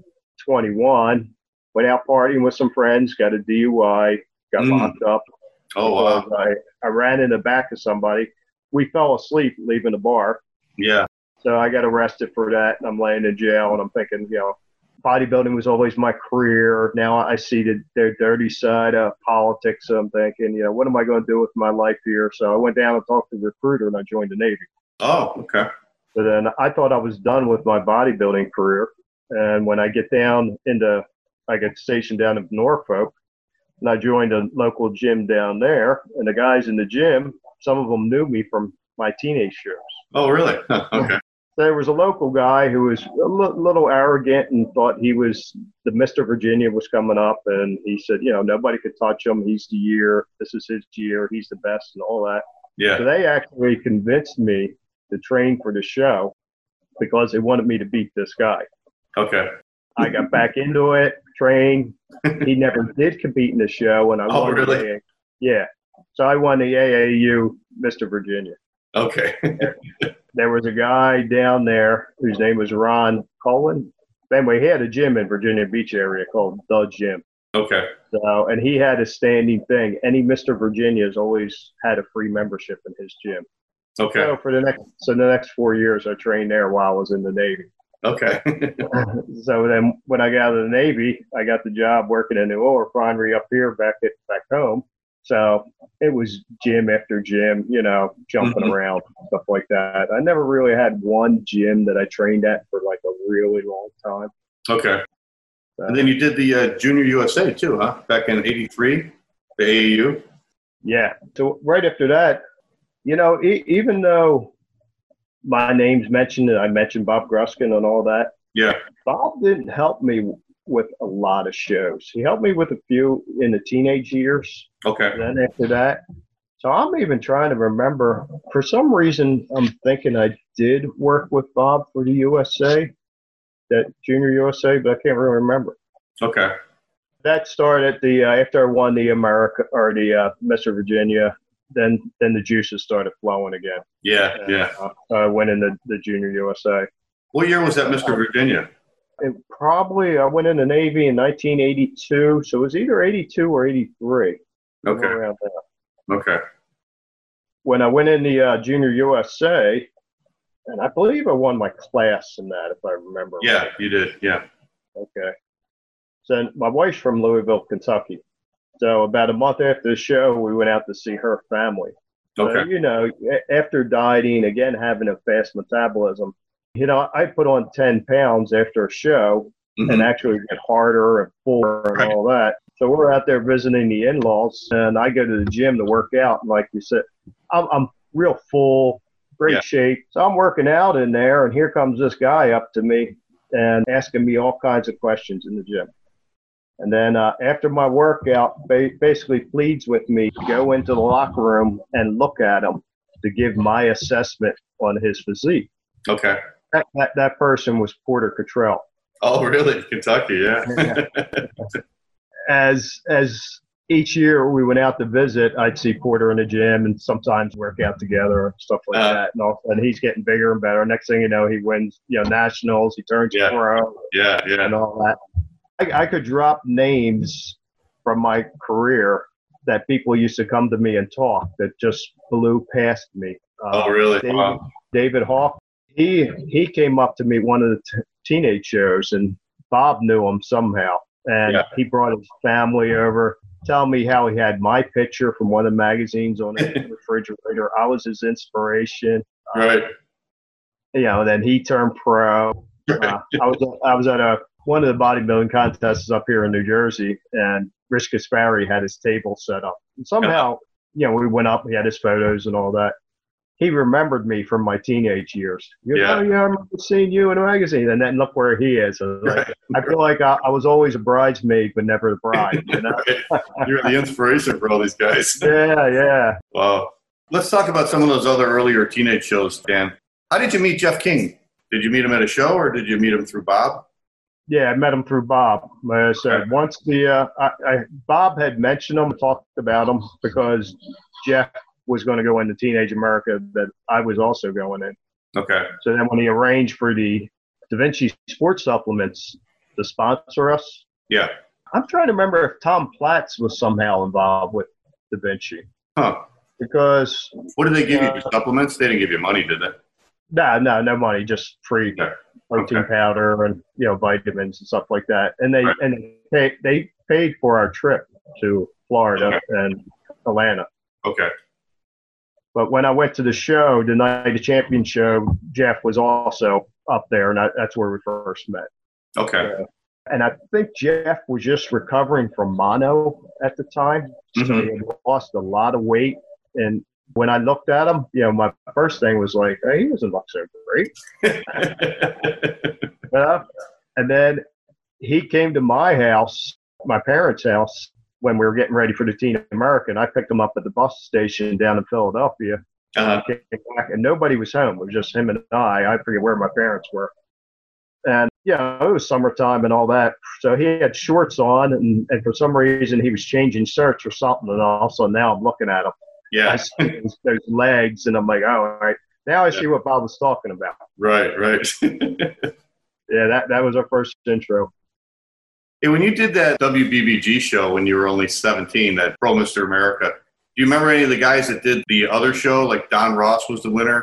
twenty-one, went out partying with some friends, got a D U I, got Mm. locked up. Oh, wow. I, I ran in the back of somebody. We fell asleep leaving the bar. Yeah. So I got arrested for that, and I'm laying in jail, and I'm thinking, you know, bodybuilding was always my career. Now I see the, the dirty side of politics. So I'm thinking, you know, what am I going to do with my life here? So I went down and talked to the recruiter, and I joined the Navy. Oh, okay. So then I thought I was done with my bodybuilding career. And when I get down into, I get stationed down in Norfolk, and I joined a local gym down there. And the guys in the gym, some of them knew me from my teenage shows. Oh, really? Okay. There was a local guy who was a l- little arrogant and thought he was the Mister Virginia was coming up. And he said, you know, nobody could touch him. He's the year. This is his year. He's the best and all that. Yeah. So they actually convinced me to train for the show because they wanted me to beat this guy. Okay. I got back into it, trained. He never did compete in the show, and I Oh, won. really? The A A. Yeah. So I won the A A U Mister Virginia. Okay. There was a guy down there whose name was Ron Cullen. Anyway, he had a gym in Virginia Beach area called The Gym. Okay. So, and he had a standing thing. Any Mister Virginia's always had a free membership in his gym. Okay. So for the next, so the next four years, I trained there while I was in the Navy. Okay. So then when I got out of the Navy, I got the job working in the oil refinery up here back at back home. So it was gym after gym, you know, jumping Mhm. around, stuff like that. I never really had one gym that I trained at for like a really long time. Okay. So, And then you did the uh, Junior U S A too, huh? Back in eighty-three, the A A U? yeah. So right after that, you know, e- even though my name's mentioned and I mentioned Bob Gruskin and all that, Yeah. Bob didn't help me with a lot of shows. He helped me with a few in the teenage years. Okay. And then after that, so I'm even trying to remember. For some reason, I'm thinking I did work with Bob for the U S A, that Junior U S A, but I can't really remember. Okay. That started the uh, after I won the America or the uh, Mister Virginia. Then then the juices started flowing again. Yeah. And, Yeah. uh, I went in the, the Junior U S A. What year was that, Mister Virginia? It probably I went in the Navy in nineteen eighty-two, so it was either eighty-two or eighty-three. Okay. Around there. Okay. When I went in the uh, Junior U S A, and I believe I won my class in that, if I remember. Yeah, right. you did. Yeah. Okay. So my wife's from Louisville, Kentucky. So about a month after the show, we went out to see her family. So, Okay. you know, a- after dieting, again, having a fast metabolism, you know, I put on ten pounds after a show Mhm. and actually get harder and fuller and Right. all that. So we're out there visiting the in-laws, and I go to the gym to work out. And like you said, I'm, I'm real full, great Yeah. shape. So I'm working out in there, and here comes this guy up to me and asking me all kinds of questions in the gym. And then uh, after my workout, ba- basically pleads with me to go into the locker room and look at him to give my assessment on his physique. Okay. That, that, that person was Porter Cottrell. Oh, really? Kentucky, yeah. As as each year we went out to visit, I'd see Porter in the gym and sometimes work out together and stuff like Uh, that. And, all, and he's getting bigger and better. Next thing you know, he wins, you know, nationals. He turns Yeah. pro yeah, and yeah. all that. I, I could drop names from my career that people used to come to me and talk that just blew past me. Uh, Oh, really? David, Wow. David Hawk. He he came up to me one of the t- teenage shows, and Bob knew him somehow, and Yeah. he brought his family over, telling me how he had my picture from one of the magazines on his refrigerator. I was his inspiration. Right. You know, then he turned pro. Uh, I was I was at a one of the bodybuilding contests up here in New Jersey, and Rich Gaspari had his table set up. And somehow, you know, we went up. He had his photos and all that. He remembered me from my teenage years. You Yeah. know, yeah, I remember seeing you in a magazine, and then look where he is. I, was like, I feel like I, I was always a bridesmaid, but never the bride. You know? You're the inspiration for all these guys. Yeah, yeah. Wow. Let's talk about some of those other earlier teenage shows, Dan. How did you meet Jeff King? Did you meet him at a show, or did you meet him through Bob? Yeah, I met him through Bob. Like I said, Okay. once the uh, I, I, Bob had mentioned him, talked about him because Jeff was going to go into Teenage America that I was also going in. Okay. So then when he arranged for the Da Vinci sports supplements to sponsor us. Yeah. I'm trying to remember if Tom Platz was somehow involved with Da Vinci. Huh. Because what did they give uh, you? Supplements? They didn't give you money, did they? No, no, no money, just free Okay. protein Okay. powder and, you know, vitamins and stuff like that. And they Right. and they paid, they paid for our trip to Florida Okay. and Atlanta. Okay. But when I went to the show, the Night of Champion show, Jeff was also up there, and I, that's where we first met. Okay. Uh, and I think Jeff was just recovering from mono at the time. So Mhm. he had lost a lot of weight. And when I looked at him, you know, my first thing was like, hey, he doesn't look so great. Uh, and then he came to my house, my parents' house, when we were getting ready for the Teen American. I picked him up at the bus station down in Philadelphia. uh-huh. Came back, and nobody was home. It was just him and I. I forget where my parents were. And, you know, it was summertime and all that. So he had shorts on, and, and for some reason he was changing shirts or something. And also now I'm looking at him. I Yeah. see those, those legs, and I'm like, oh, all right. Now I see what Bob was talking about. Right. Right. Yeah, that, that was our first intro. Hey, when you did that W B B G show when you were only seventeen, that Pro Mister America, do you remember any of the guys that did the other show? Like Don Ross was the winner?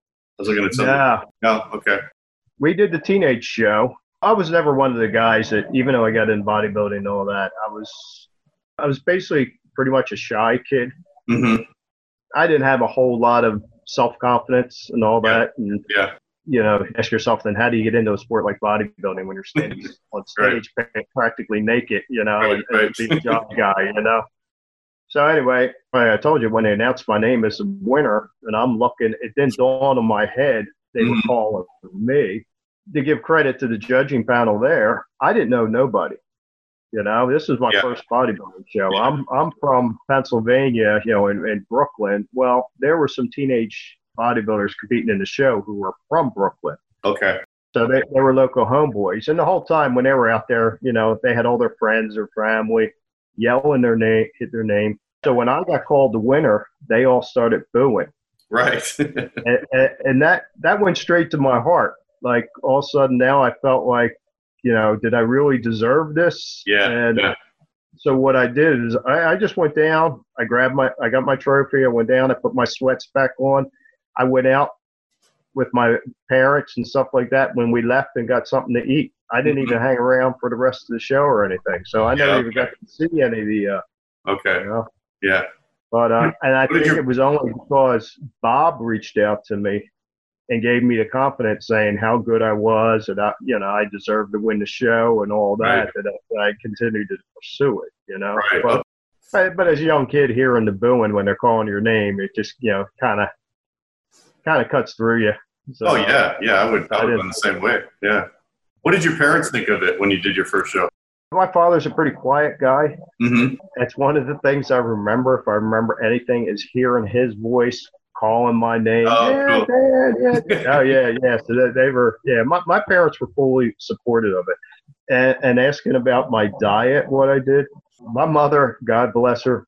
I was looking at something. Yeah. No? Okay. We did the teenage show. I was never one of the guys that, even though I got in bodybuilding and all that, I was, I was basically pretty much a shy kid. Mm-hmm. I didn't have a whole lot of self-confidence and all Yeah. that. And, Yeah. you know, ask yourself then, how do you get into a sport like bodybuilding when you're standing on stage right. practically naked, you know, Right, and, right. and being a job guy, you know? So anyway, I told you when they announced my name as a winner, and I'm looking, it didn't dawn on my head they Mhm. were calling for me. To give credit to the judging panel there, I didn't know nobody. You know, this is my Yeah. first bodybuilding show. Yeah. I'm I'm from Pennsylvania, you know, in, in Brooklyn. Well, there were some teenage bodybuilders competing in the show who were from Brooklyn. Okay. So they, they were local homeboys. And the whole time when they were out there, you know, they had all their friends or family yelling their name, hit their name. So when I got called the winner, they all started booing. Right. and, and, and that, that went straight to my heart. Like all of a sudden now I felt like, you know, did I really deserve this? Yeah. And yeah. so what I did is I, I just went down, I grabbed my, I got my trophy, I went down, I put my sweats back on. I went out with my parents and stuff like that when we left and got something to eat. I didn't Mhm. even hang around for the rest of the show or anything. So I never Yeah, even okay. got to see any of the, uh, Okay. you know, Yeah. but, uh, and I What did think you- it was only because Bob reached out to me and gave me the confidence saying how good I was and I, you know, I deserved to win the show and all that, Right. that I, I continued to pursue it, you know. Right. But, but, but as a young kid hearing the booing when they're calling your name, it just, you know, kind of, kind of cuts through you. So, Oh, yeah. Yeah. I would, I I would have didn't- done the same way. Yeah. What did your parents think of it when you did your first show? My father's a pretty quiet guy. Mm-hmm. That's one of the things I remember, if I remember anything, is hearing his voice calling my name. Oh, yeah, cool. Dad, yeah. Oh, yeah, yeah. So they, they were, yeah, my, my parents were fully supportive of it. And, and asking about my diet, what I did. My mother, God bless her,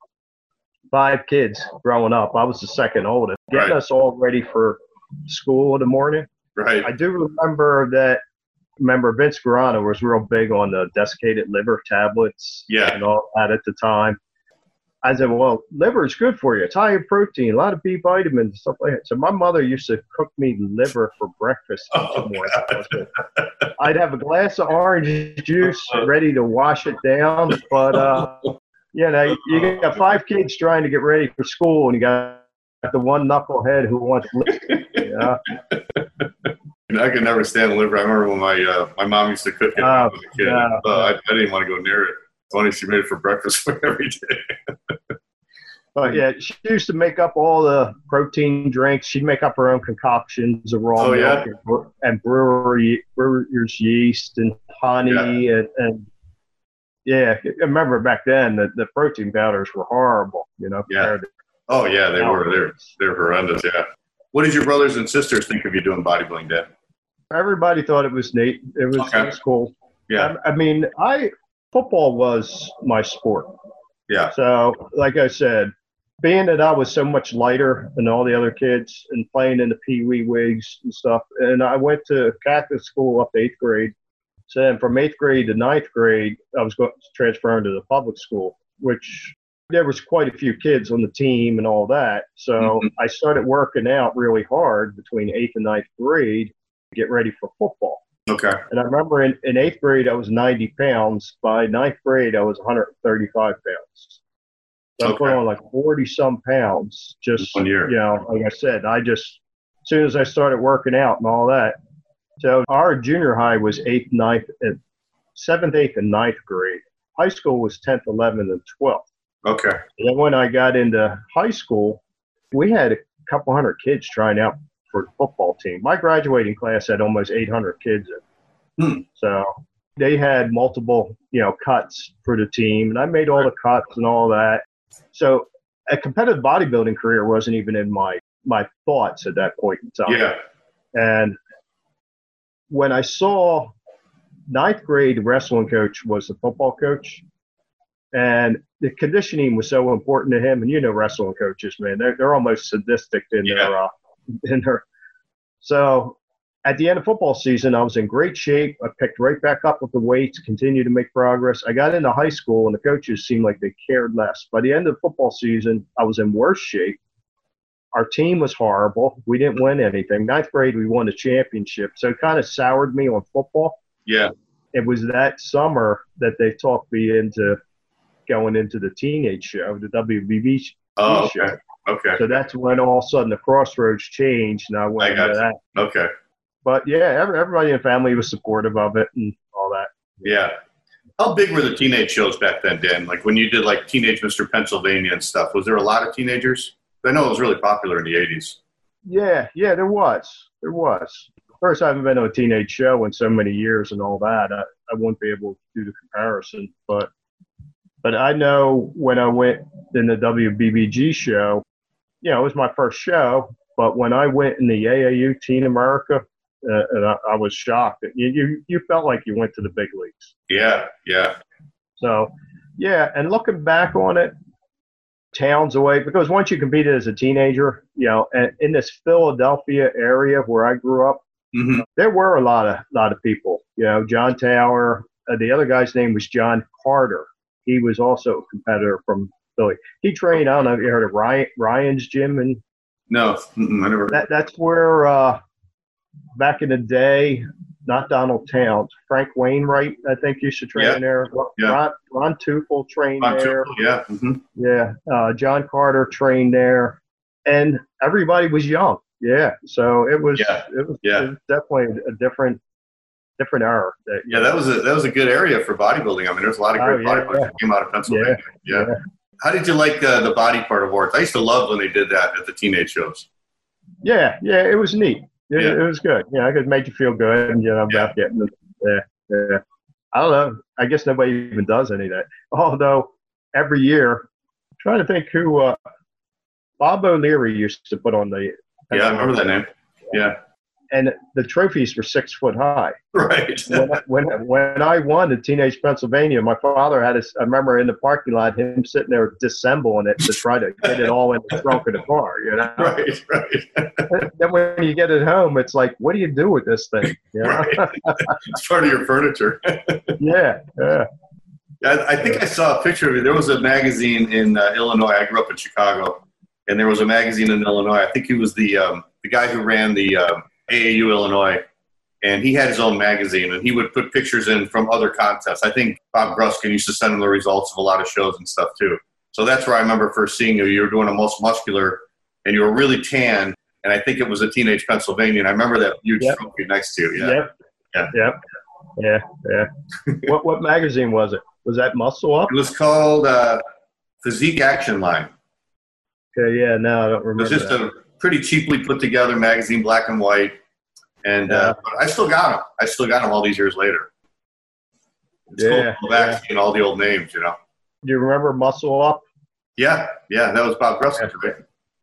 five kids growing up. I was the second oldest. Getting Right. us all ready for school in the morning. Right. I do remember that. Remember, Vince Guarano was real big on the desiccated liver tablets Yeah. and all that at the time. I said, well, liver is good for you. It's high in protein, a lot of B vitamins and stuff like that. So my mother used to cook me liver for breakfast each Oh, morning. I'd have a glass of orange juice ready to wash it down. But, uh, you know, you got five kids trying to get ready for school, and you got the one knucklehead who wants liver. Yeah. I could never stand liver. I remember when my uh, my mom used to cook it when I Oh, was a kid. yeah. Uh, I, I didn't want to go near it. Funny, she made it for breakfast for me every day. But yeah, she used to make up all the protein drinks. She'd make up her own concoctions of raw Oh, milk yeah? and, bre- and brewery brewer's yeast and honey and, and yeah, I remember back then that the protein powders were horrible. You know, Yeah. compared to Oh yeah, they were. They were, nowadays. they were horrendous. Yeah. What did your brothers and sisters think of you doing bodybuilding, Dad? Everybody thought it was neat. It was, Okay. it was cool. Yeah. I, I mean, I football was my sport. Yeah. So, like I said, being that I was so much lighter than all the other kids and playing in the Pee Wee wigs and stuff, and I went to Catholic school up to eighth grade. So then from eighth grade to ninth grade, I was going transferring to the public school, which there was quite a few kids on the team and all that. So mm-hmm. I started working out really hard between eighth and ninth grade to get ready for football. Okay. And I remember in, in eighth grade, I was ninety pounds. By ninth grade, I was one hundred thirty-five pounds. So okay. I put on like forty some pounds. Just, one year. You know, like I said, I just, as soon as I started working out and all that. So our junior high was eighth, ninth, and seventh, eighth, and ninth grade. High school was tenth, eleventh, and twelfth. Okay. And then when I got into high school, we had a couple hundred kids trying out for the football team. My graduating class had almost eight hundred kids in. Hmm. So they had multiple, you know, cuts for the team, and I made all the cuts and all that. So a competitive bodybuilding career wasn't even in my, my thoughts at that point in time. Yeah. And when I saw ninth grade wrestling coach was the football coach, and the conditioning was so important to him. And you know, wrestling coaches, man, they're they're almost sadistic in yeah. their uh, in their. So at the end of football season, I was in great shape. I picked right back up with the weights, continued to make progress. I got into high school, and the coaches seemed like they cared less. By the end of football season, I was in worse shape. Our team was horrible. We didn't win anything. Ninth grade, we won a championship. So it kind of soured me on football. Yeah. It was that summer that they talked me into going into the teenage show, the W B B oh, okay. show. Okay. So that's when all of a sudden the crossroads changed, and I went I into that. Okay. But, yeah, every, everybody in the family was supportive of it and all that. Yeah. How big were the teenage shows back then, Dan? Like when you did like Teenage Mister Pennsylvania and stuff, was there a lot of teenagers? I know it was really popular in the eighties. Yeah, yeah, there was. There was. First, I haven't been to a teenage show in so many years and all that. I, I won't be able to do the comparison. But but I know when I went in the W B B G show, you know, it was my first show. But when I went in the A A U Teen America, uh, and I, I was shocked. You, you you felt like you went to the big leagues. Yeah, yeah. So, yeah, and looking back on it, towns away, because once you competed as a teenager, you know, and in this Philadelphia area where I grew up, mm-hmm. there were a lot of lot of people. You know, John Tower. Uh, the other guy's name was John Carter. He was also a competitor from Philly. He trained. I don't know if you heard of Ryan Ryan's gym, and no, I never. That that's where uh, back in the day, not Donald Towns, Frank Wainwright, I think used to train yeah. there. Yeah. Ron, Ron Tufel trained Ron there. Tufel, yeah. Mm-hmm. Yeah. Uh, John Carter trained there, and everybody was young. Yeah. So it was. Yeah. It was, yeah. it was definitely a different, different era. That, yeah, that was a that was a good area for bodybuilding. I mean, there's a lot of great oh, yeah, bodybuilders yeah. that came out of Pennsylvania. Yeah. Yeah. yeah. How did you like uh, the body part awards? I used to love when they did that at the teenage shows. Yeah. Yeah. It was neat. It, yeah. it was good. You know, it made you feel good, and you know, about yeah. getting. Yeah. Yeah. I don't know. I guess nobody even does any of that. Although every year, I'm trying to think who uh, Bob O'Leary used to put on the. Yeah, I remember that name. Yeah. And the trophies were six foot high. Right. when, I, when when I won in Teenage Pennsylvania, my father had us. I remember in the parking lot, him sitting there disassembling it to try to get it all in the trunk of the car. You know. Right. Right. Then when you get it home, it's like, what do you do with this thing? You know? Right. It's part of your furniture. yeah. Yeah. I, I think I saw a picture of it. There was a magazine in uh, Illinois. I grew up in Chicago, and there was a magazine in Illinois. I think he was the um, the guy who ran the um, A A U Illinois, and he had his own magazine, and he would put pictures in from other contests. I think Bob Gruskin used to send him the results of a lot of shows and stuff too. So that's where I remember first seeing you. You were doing a most muscular, and you were really tan, and I think it was a Teenage Pennsylvania, and I remember that huge yep. trophy next to you. Yeah. Yep. Yeah. Yep. Yeah. Yeah. what what magazine was it? Was that Muscle Up? It was called uh, Physique Action Line. Okay. Yeah. No, I don't It remember. was just that. a pretty cheaply put together magazine, black and white. And uh, but I still got them. I still got them all these years later. It's yeah, cool to go back yeah. seeing all the old names, you know. Do you remember Muscle Up? Yeah, yeah, that was Bob Gruskin, right?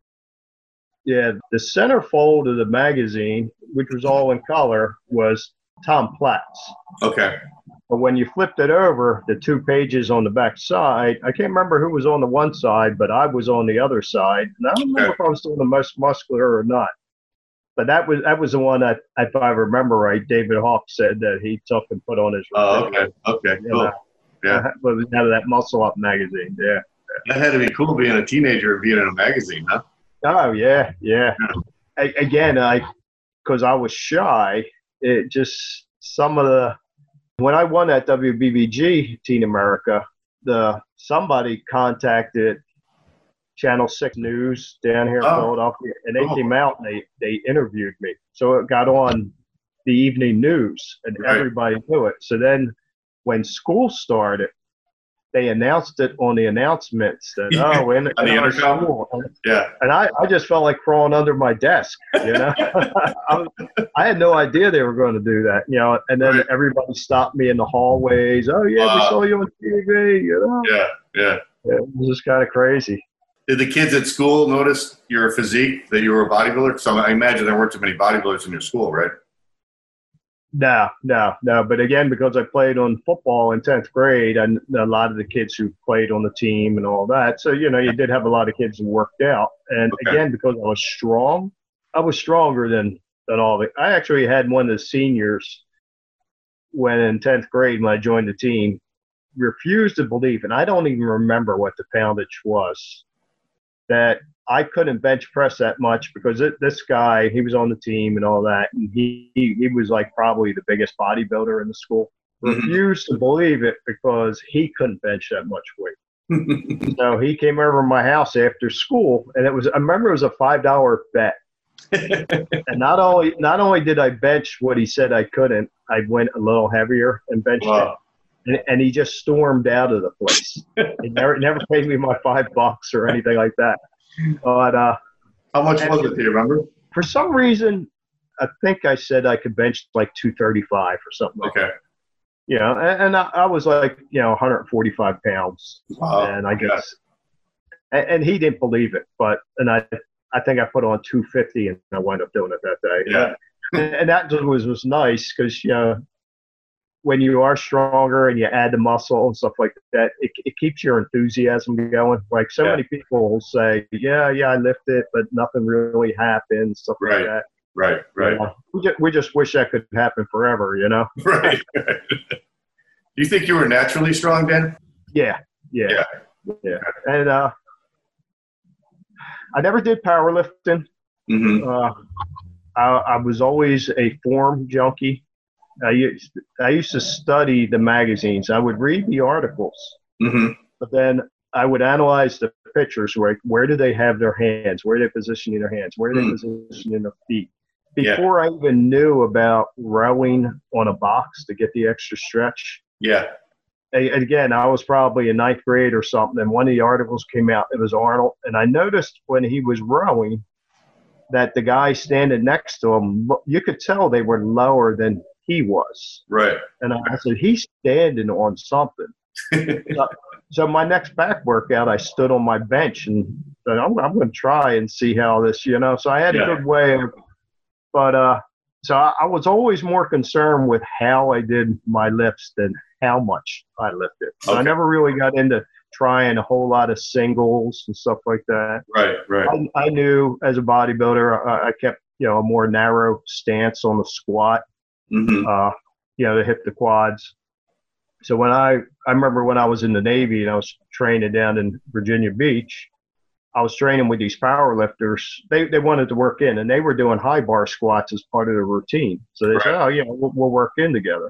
Yeah, the centerfold of the magazine, which was all in color, was Tom Platz. Okay. But when you flipped it over, the two pages on the back side, I can't remember who was on the one side, but I was on the other side. And I don't remember Okay. if I was doing the most muscular or not. but that was that was the one that, if I remember right, David Hawk said that he took and put on his. Oh, okay, okay, cool. Know, yeah, but it was out of that Muscle Up magazine. Yeah, that had to be cool being a teenager and being in a magazine, huh? Oh yeah, yeah. yeah. I, again, I because I was shy. It just some of the when I won that W B B G Teen America, the somebody contacted Channel six News down here in oh, Philadelphia, and they cool. came out and they, they interviewed me. So it got on the evening news, and right. everybody knew it. So then when school started, they announced it on the announcements that, oh, we're in, on in the our intercom? school. Yeah. And I, I just felt like crawling under my desk, you know. I, was, I had no idea they were going to do that, you know. And then right. everybody stopped me in the hallways. Oh, yeah, uh, we saw you on T V, you know. Yeah, yeah. It was just kind of crazy. Did the kids at school notice your physique, that you were a bodybuilder? So I imagine there weren't too many bodybuilders in your school, right? No, no, no. But again, because I played on football in tenth grade, and a lot of the kids who played on the team and all that. So, you know, you did have a lot of kids who worked out. And okay. again, because I was strong, I was stronger than, than all of it. I actually had one of the seniors when in tenth grade, when I joined the team, refused to believe, and I don't even remember what the poundage was, that I couldn't bench press that much because it, this guy, he was on the team and all that, and he, he, he was like probably the biggest bodybuilder in the school. Mm-hmm. Refused to believe it because he couldn't bench that much weight. So he came over to my house after school, and it was, I remember it was a five dollar bet. And not only not only did I bench what he said I couldn't, I went a little heavier and benched wow. it. And, and he just stormed out of the place. He never never paid me my five bucks or anything like that. But uh, how much was it? Do you remember? For some reason, I think I said I could bench like two thirty-five or something. Okay. Like that. You know, and, and I, I was like, you know, one hundred forty-five pounds. Wow. And I guess, and, and he didn't believe it, but and I I think I put on two fifty, and I wound up doing it that day. Yeah. And, and that was was nice because you know, when you are stronger and you add the muscle and stuff like that, it, it keeps your enthusiasm going. Like so yeah. many people will say, yeah, yeah, I lifted, but nothing really happened, stuff right. like that. Right, right. You know, we, just, we just wish that could happen forever, you know? Right. Do you think you were naturally strong, Dan? Yeah, yeah, yeah. yeah. And uh, I never did powerlifting. Mm-hmm. Uh, I, I was always a form junkie. I used, I used to study the magazines. I would read the articles, mm-hmm. but then I would analyze the pictures. Where where do they have their hands? Where are they positioning their hands? Where are they mm. positioning their feet? Before yeah. I even knew about rowing on a box to get the extra stretch. Yeah. I, again, I was probably in ninth grade or something, and one of the articles came out. It was Arnold, and I noticed when he was rowing that the guy standing next to him, you could tell they were lower than he was. Right. And I said, he's standing on something. so, so my next back workout, I stood on my bench and said, I'm, I'm going to try and see how this, you know. So I had yeah. a good way of, but uh, so I, I was always more concerned with how I did my lifts than how much I lifted. So okay. I never really got into trying a whole lot of singles and stuff like that. Right, right. I, I knew as a bodybuilder, I, I kept, you know, a more narrow stance on the squat. Mm-hmm. Uh, you know, to hit the quads. So when I, I remember when I was in the Navy and I was training down in Virginia Beach, I was training with these power lifters. They they wanted to work in, and they were doing high bar squats as part of the routine. So they right. said, oh, yeah, we'll, we'll work in together.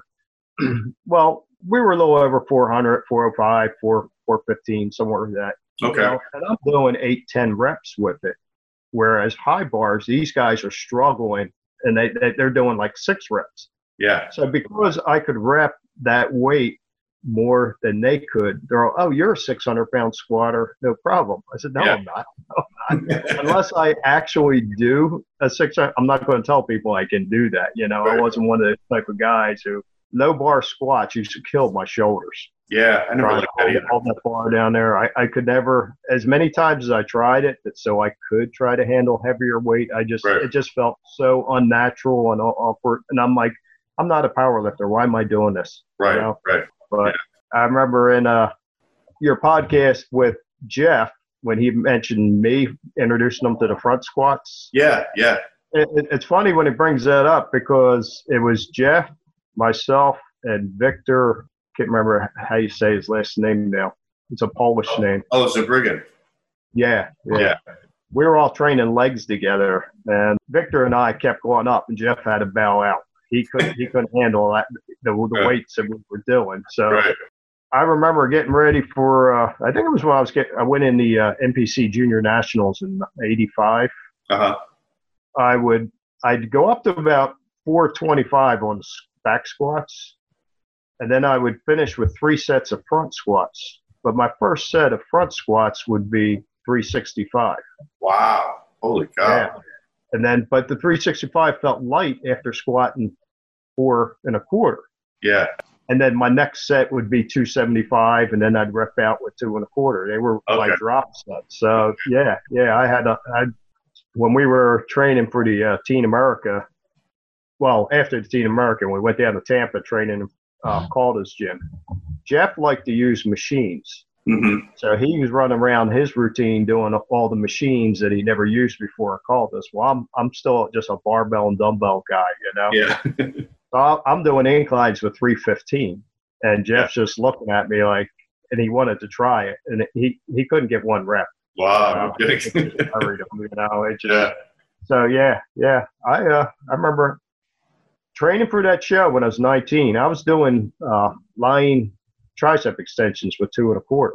Well, we were a little over four hundred, four oh five, four fifteen, somewhere like that. Okay. You know? And I'm doing eight, ten reps with it. Whereas high bars, these guys are struggling. And they, they, they're doing like six reps. Yeah. So because I could rep that weight more than they could, they're all, oh, you're a six hundred pound squatter. No problem. I said, no, yeah. I'm not. No, I'm not. Unless I actually do a six hundred, I'm not going to tell people I can do that. You know, right. I wasn't one of the type of guys who low bar squats used to kill my shoulders. Yeah, I never liked that either. All that bar down there. I, I could never, as many times as I tried it, so I could try to handle heavier weight, I just, right. it just felt so unnatural and awkward. And I'm like, I'm not a power lifter. Why am I doing this? Right, you know? right. But yeah. I remember in uh, your podcast with Jeff, when he mentioned me introducing him to the front squats. Yeah, yeah. it, it, it's funny when he brings that up because it was Jeff, myself, and Victor. Can't remember how you say his last name now. It's a Polish name. Oh, Zabrigin. Yeah, yeah, Yeah. We were all training legs together, and Victor and I kept going up, and Jeff had to bow out. He couldn't. He couldn't handle that the, the Right. weights that we were doing. So Right. I remember getting ready for. Uh, I think it was when I was getting. I went in the uh, N P C Junior Nationals in eighty-five. Uh huh. I would. I'd go up to about four twenty-five on back squats, and then I would finish with three sets of front squats. But my first set of front squats would be three sixty-five. Wow. Holy cow. Yeah. And then, but the three sixty-five felt light after squatting four and a quarter. Yeah. And then my next set would be two seventy-five, and then I'd rep out with two and a quarter. They were Okay. my drop sets. So yeah, yeah, I had a, I, when we were training for the uh, Teen America, well, after the Teen America, we went down to Tampa training uh, Calder's gym. Jeff liked to use machines. Mm-hmm. So he was running around his routine doing all the machines that he never used before I called us. Well, I'm I'm still just a barbell and dumbbell guy, you know. Yeah. So I'm doing inclines with three fifteen, and Jeff's just looking at me like, and he wanted to try it, and he he couldn't get one rep. Wow. You know, No it just kidding. hurried him, you know. It just, Yeah. So yeah, yeah. I uh I remember training for that show when I was nineteen. I was doing uh, lying tricep extensions with two and a quarter.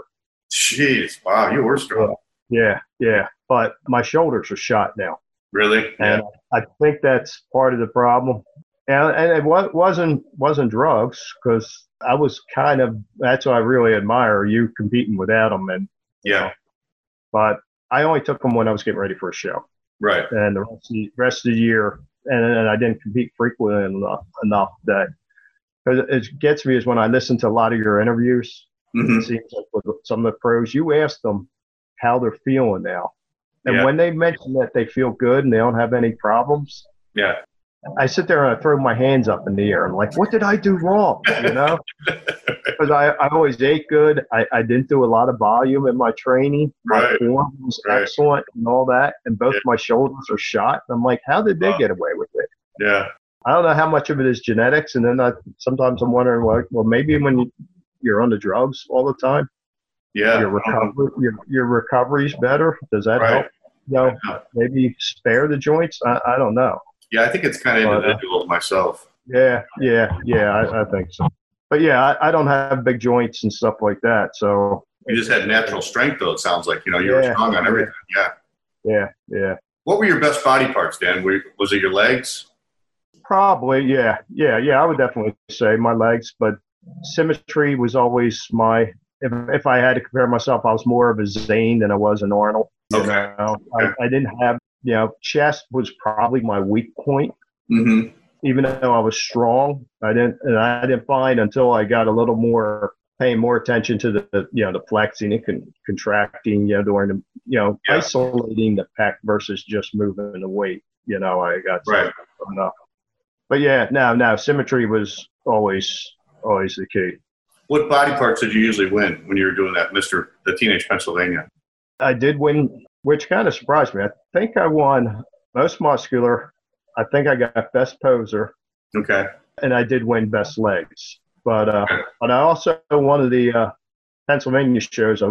Jeez. Wow. You were strong. Yeah, yeah. But my shoulders are shot now. Really? Yeah. And I think that's part of the problem. And, and it wa- wasn't wasn't drugs, because I was kind of, that's what I really admire, you competing without them. And Yeah. but I only took them when I was getting ready for a show, Right. and the rest of the, rest of the year, and, and I didn't compete frequently enough enough that, because it gets me is when I listen to a lot of your interviews. Mm-hmm. It seems like with some of the pros, you ask them how they're feeling now, and Yeah. when they mention that they feel good and they don't have any problems, Yeah. I sit there and I throw my hands up in the air. I'm like, what did I do wrong? You know, because I, I always ate good. I, I didn't do a lot of volume in my training. My Right. form was Right. excellent and all that. And both Yeah. my shoulders are shot. I'm like, how did they Wow. get away with it? Yeah. I don't know how much of it is genetics. And then I, sometimes I'm wondering, like, well, maybe when you, you're on the drugs all the time, Yeah. your recovery, your, your recovery's better. Does that Right. help? You know, Yeah. maybe spare the joints. I, I don't know. Yeah. I think it's kind of But, uh, individual myself. Yeah, yeah, yeah, I, I think so. But yeah, I, I don't have big joints and stuff like that. So You just had natural strength, though. It sounds like, you know, you were Yeah. strong on everything. Yeah. yeah, yeah, What were your best body parts, Dan? Were, was it your legs? probably. Yeah, yeah, yeah. I would definitely say my legs, but symmetry was always my. If if I had to compare myself, I was more of a Zane than I was an Arnold. You Okay. know, Okay. I, I didn't have, you know, chest was probably my weak point. Mm-hmm. Even though I was strong, I didn't, and I didn't find until I got a little more, paying more attention to the, you know, the flexing and con- contracting, you know, during the, you know, Yeah. isolating the pec versus just moving the weight. You know, I got Right. enough. But yeah, no, no, symmetry was always, always the key. What body parts did you usually win when you were doing that, Mister the Teenage Pennsylvania? I did win, which kind of surprised me. I think I won most muscular. I think I got best poser, Okay. and I did win best legs. But uh, Okay. but I also one of the uh, Pennsylvania shows I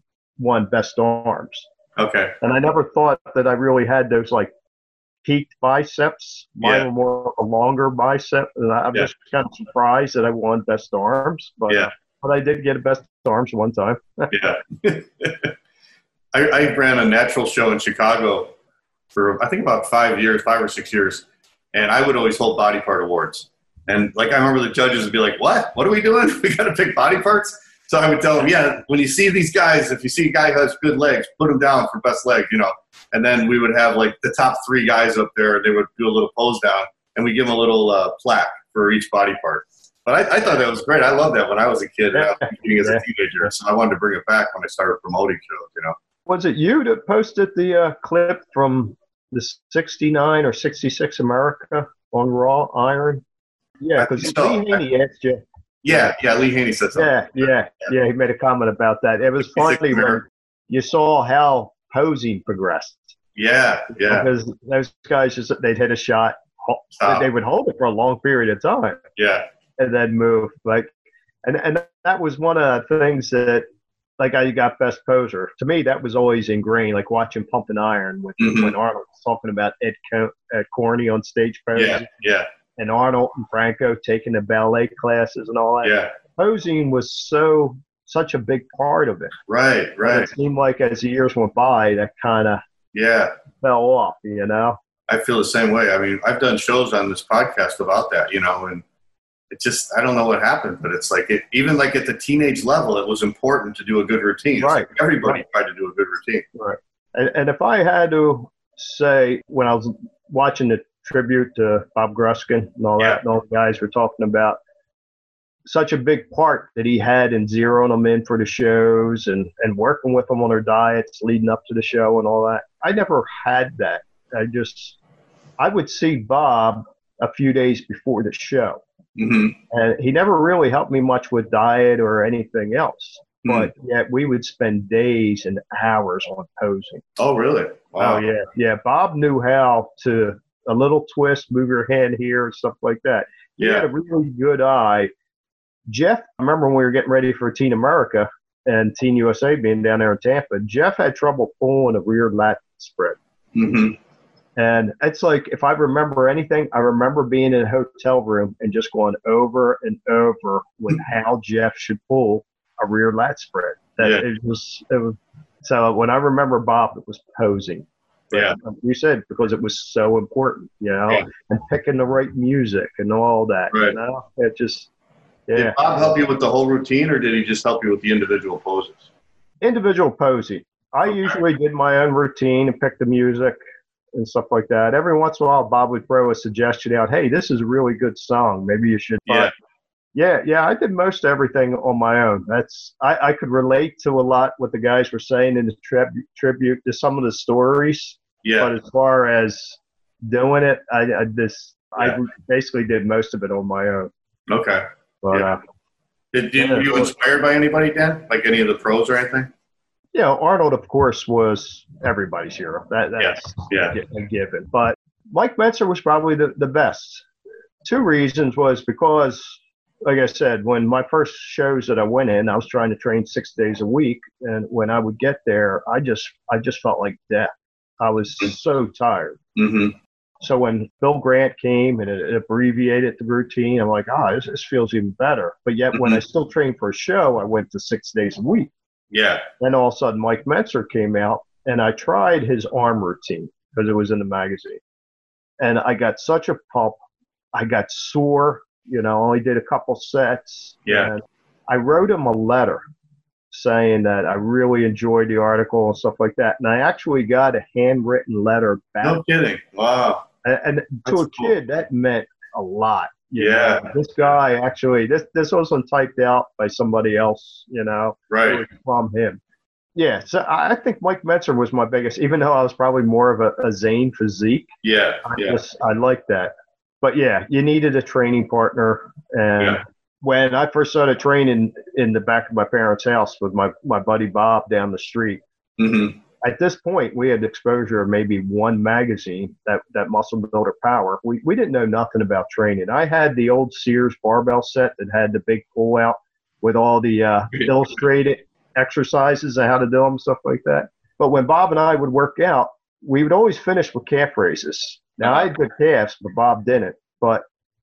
won best arms, Okay. and I never thought that I really had those like peaked biceps. Mine Yeah. were more a longer bicep, and I'm Yeah. just kind of surprised that I won best arms. But Yeah. uh, but I did get a best arms one time. Yeah. I, I ran a natural show in Chicago for, I think, about five years, five or six years. And I would always hold body part awards. And, like, I remember the judges would be like, what? What are we doing? We got to pick body parts? So I would tell them, yeah, when you see these guys, if you see a guy who has good legs, put him down for best leg, you know. And then we would have, like, the top three guys up there. They would do a little pose down, and we give them a little uh, plaque for each body part. But I, I thought that was great. I loved that when I was a kid, uh, competing as Yeah. a teenager. So I wanted to bring it back when I started promoting shows, you know. Was it you that posted the uh, clip from the sixty-nine or sixty-six America on Raw Iron? Yeah, I because think so. Lee Haney asked you. Yeah, yeah, Lee Haney said something. Yeah, yeah, yeah. He made a comment about that. It was funny when you saw how posing progressed. Yeah, yeah. Because those guys just, they'd hit a shot. Stop. They would hold it for a long period of time. Yeah. And then move. Like, and, and that was one of the things that, like, I got Best Poser. To me, that was always ingrained, like watching Pumping Iron with, Mhm. when Arnold was talking about Ed, Co- Ed Corney on stage posing. Yeah, yeah, And Arnold and Franco taking the ballet classes and all that. yeah. Posing was so such a big part of it. Right, And right. it seemed like as the years went by, that kind of Yeah. fell off, you know? I feel the same way. I mean, I've done shows on this podcast about that, you know, and it just, I don't know what happened, but it's like, it, even like at the teenage level, it was important to do a good routine. It's Right. like everybody Right. tried to do a good routine. Right. And, and if I had to say, when I was watching the tribute to Bob Gruskin and all Yeah. that, and all the guys were talking about such a big part that he had in zeroing them in for the shows and, and working with them on their diets leading up to the show and all that. I never had that. I just, I would see Bob a few days before the show. Mm-hmm. And he never really helped me much with diet or anything else. Mm. But yet we would spend days and hours on posing. Oh, really? Wow. Oh, yeah. Yeah. Bob knew how to, a little twist, move your hand here and stuff like that. He Yeah. had a really good eye. Jeff, I remember when we were getting ready for Teen America and Teen U S A being down there in Tampa, Jeff had trouble pulling a rear lat spread. Mm-hmm. And it's like, if I remember anything, I remember being in a hotel room and just going over and over with how Jeff should pull a rear lat spread. That Yeah. it was, it was, so when I remember Bob, it was posing. Yeah. Um, you said because it was so important, you know, Yeah. and picking the right music and all that. Right. You know, it just, yeah. Did Bob help you with the whole routine, or did he just help you with the individual poses? Individual posing. I Okay. usually did my own routine and pick the music and stuff like that. Every once in a while, Bob would throw a suggestion out. Hey, this is a really good song. Maybe you should. Yeah. Yeah, yeah. I did most everything on my own. That's I, I could relate to a lot what the guys were saying in the trib- tribute to some of the stories. Yeah. But as far as doing it, I, I this Yeah. I basically did most of it on my own. Okay. But Yeah. uh, Did, did Yeah. were you inspired by anybody, Dan? Like any of the pros or anything? you know, Arnold, of course, was everybody's hero. That, that's Yeah. a given. But Mike Metzer was probably the, the best. Two reasons was because, like I said, when my first shows that I went in, I was trying to train six days a week. And when I would get there, I just I just felt like death. I was so tired. Mm-hmm. So when Bill Grant came and it, it abbreviated the routine, I'm like, ah, oh, this, this feels even better. But yet when I still trained for a show, I went to six days a week. Yeah. Then all of a sudden, Mike Metzer came out, and I tried his arm routine because it was in the magazine. And I got such a pump. I got sore. You know, only did a couple sets. Yeah. And I wrote him a letter saying that I really enjoyed the article and stuff like that. And I actually got a handwritten letter back. No kidding. Wow. And, and to That's a cool. kid, that meant a lot. you Yeah. know. This guy actually, this this wasn't typed out by somebody else, you know. It Right. was from him. Yeah, so I I think Mike Metzer was my biggest, even though I was probably more of a, a Zane physique. Yeah. I Yeah. just, I like that. But yeah, you needed a training partner. And Yeah. when I first started training in the back of my parents' house with my, my buddy Bob down the street, Mm-hmm. at this point, we had exposure of maybe one magazine, that, that Muscle Builder Power. We we didn't know nothing about training. I had the old Sears barbell set that had the big pull out with all the uh, illustrated exercises and how to do them, stuff like that. But when Bob and I would work out, we would always finish with calf raises. Now, I had good calves, but Bob didn't. But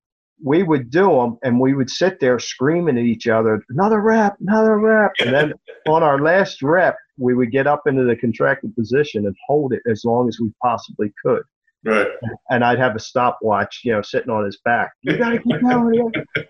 we would do them, and we would sit there screaming at each other, another rep, another rep. And then on our last rep, we would get up into the contracted position and hold it as long as we possibly could. Right. And I'd have a stopwatch, you know, sitting on his back. You got to keep going.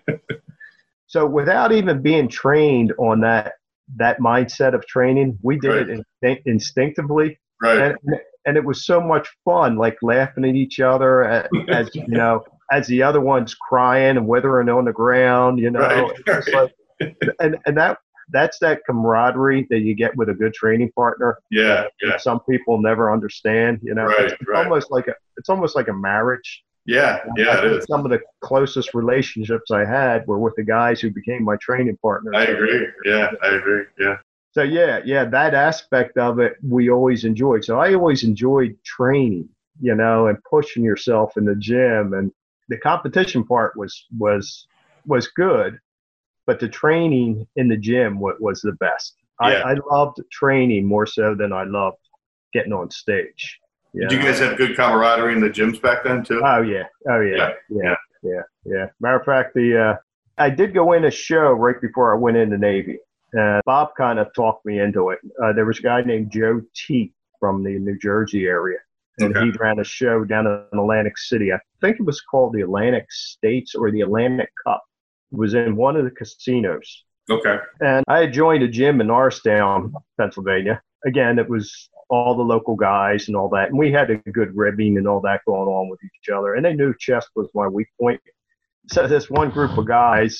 So without even being trained on that that mindset of training, we did Right. it instinct- instinctively. Right. And, and it was so much fun, like laughing at each other as, as you know, as the other one's crying and withering on the ground, you know. Right, It's like, and and that that's that camaraderie that you get with a good training partner. Yeah. that Yeah. Some people never understand, you know. Right, It's right. almost like a it's almost like a marriage. Yeah. Yeah. I It think is. some of the closest relationships I had were with the guys who became my training partners. I agree. Yeah. I agree. Yeah. So yeah, yeah, that aspect of it we always enjoyed. So I always enjoyed training, you know, and pushing yourself in the gym. And the competition part was was was good, but the training in the gym was, was the best. Yeah. I, I loved training more so than I loved getting on stage. Did you guys have good camaraderie in the gyms back then too? Oh yeah, oh yeah, Yeah. yeah, Yeah. yeah, yeah. yeah. Matter of fact, the uh, I did go in a show right before I went in the Navy. And Bob kind of talked me into it. Uh, there was a guy named Joe Teat from the New Jersey area, and Okay. he ran a show down in Atlantic City. I think it was called the Atlantic States or the Atlantic Cup. It was in one of the casinos. Okay. And I had joined a gym in Norristown, Pennsylvania. Again, it was all the local guys and all that. And we had a good ribbing and all that going on with each other. And they knew chest was my weak point. So this one group of guys,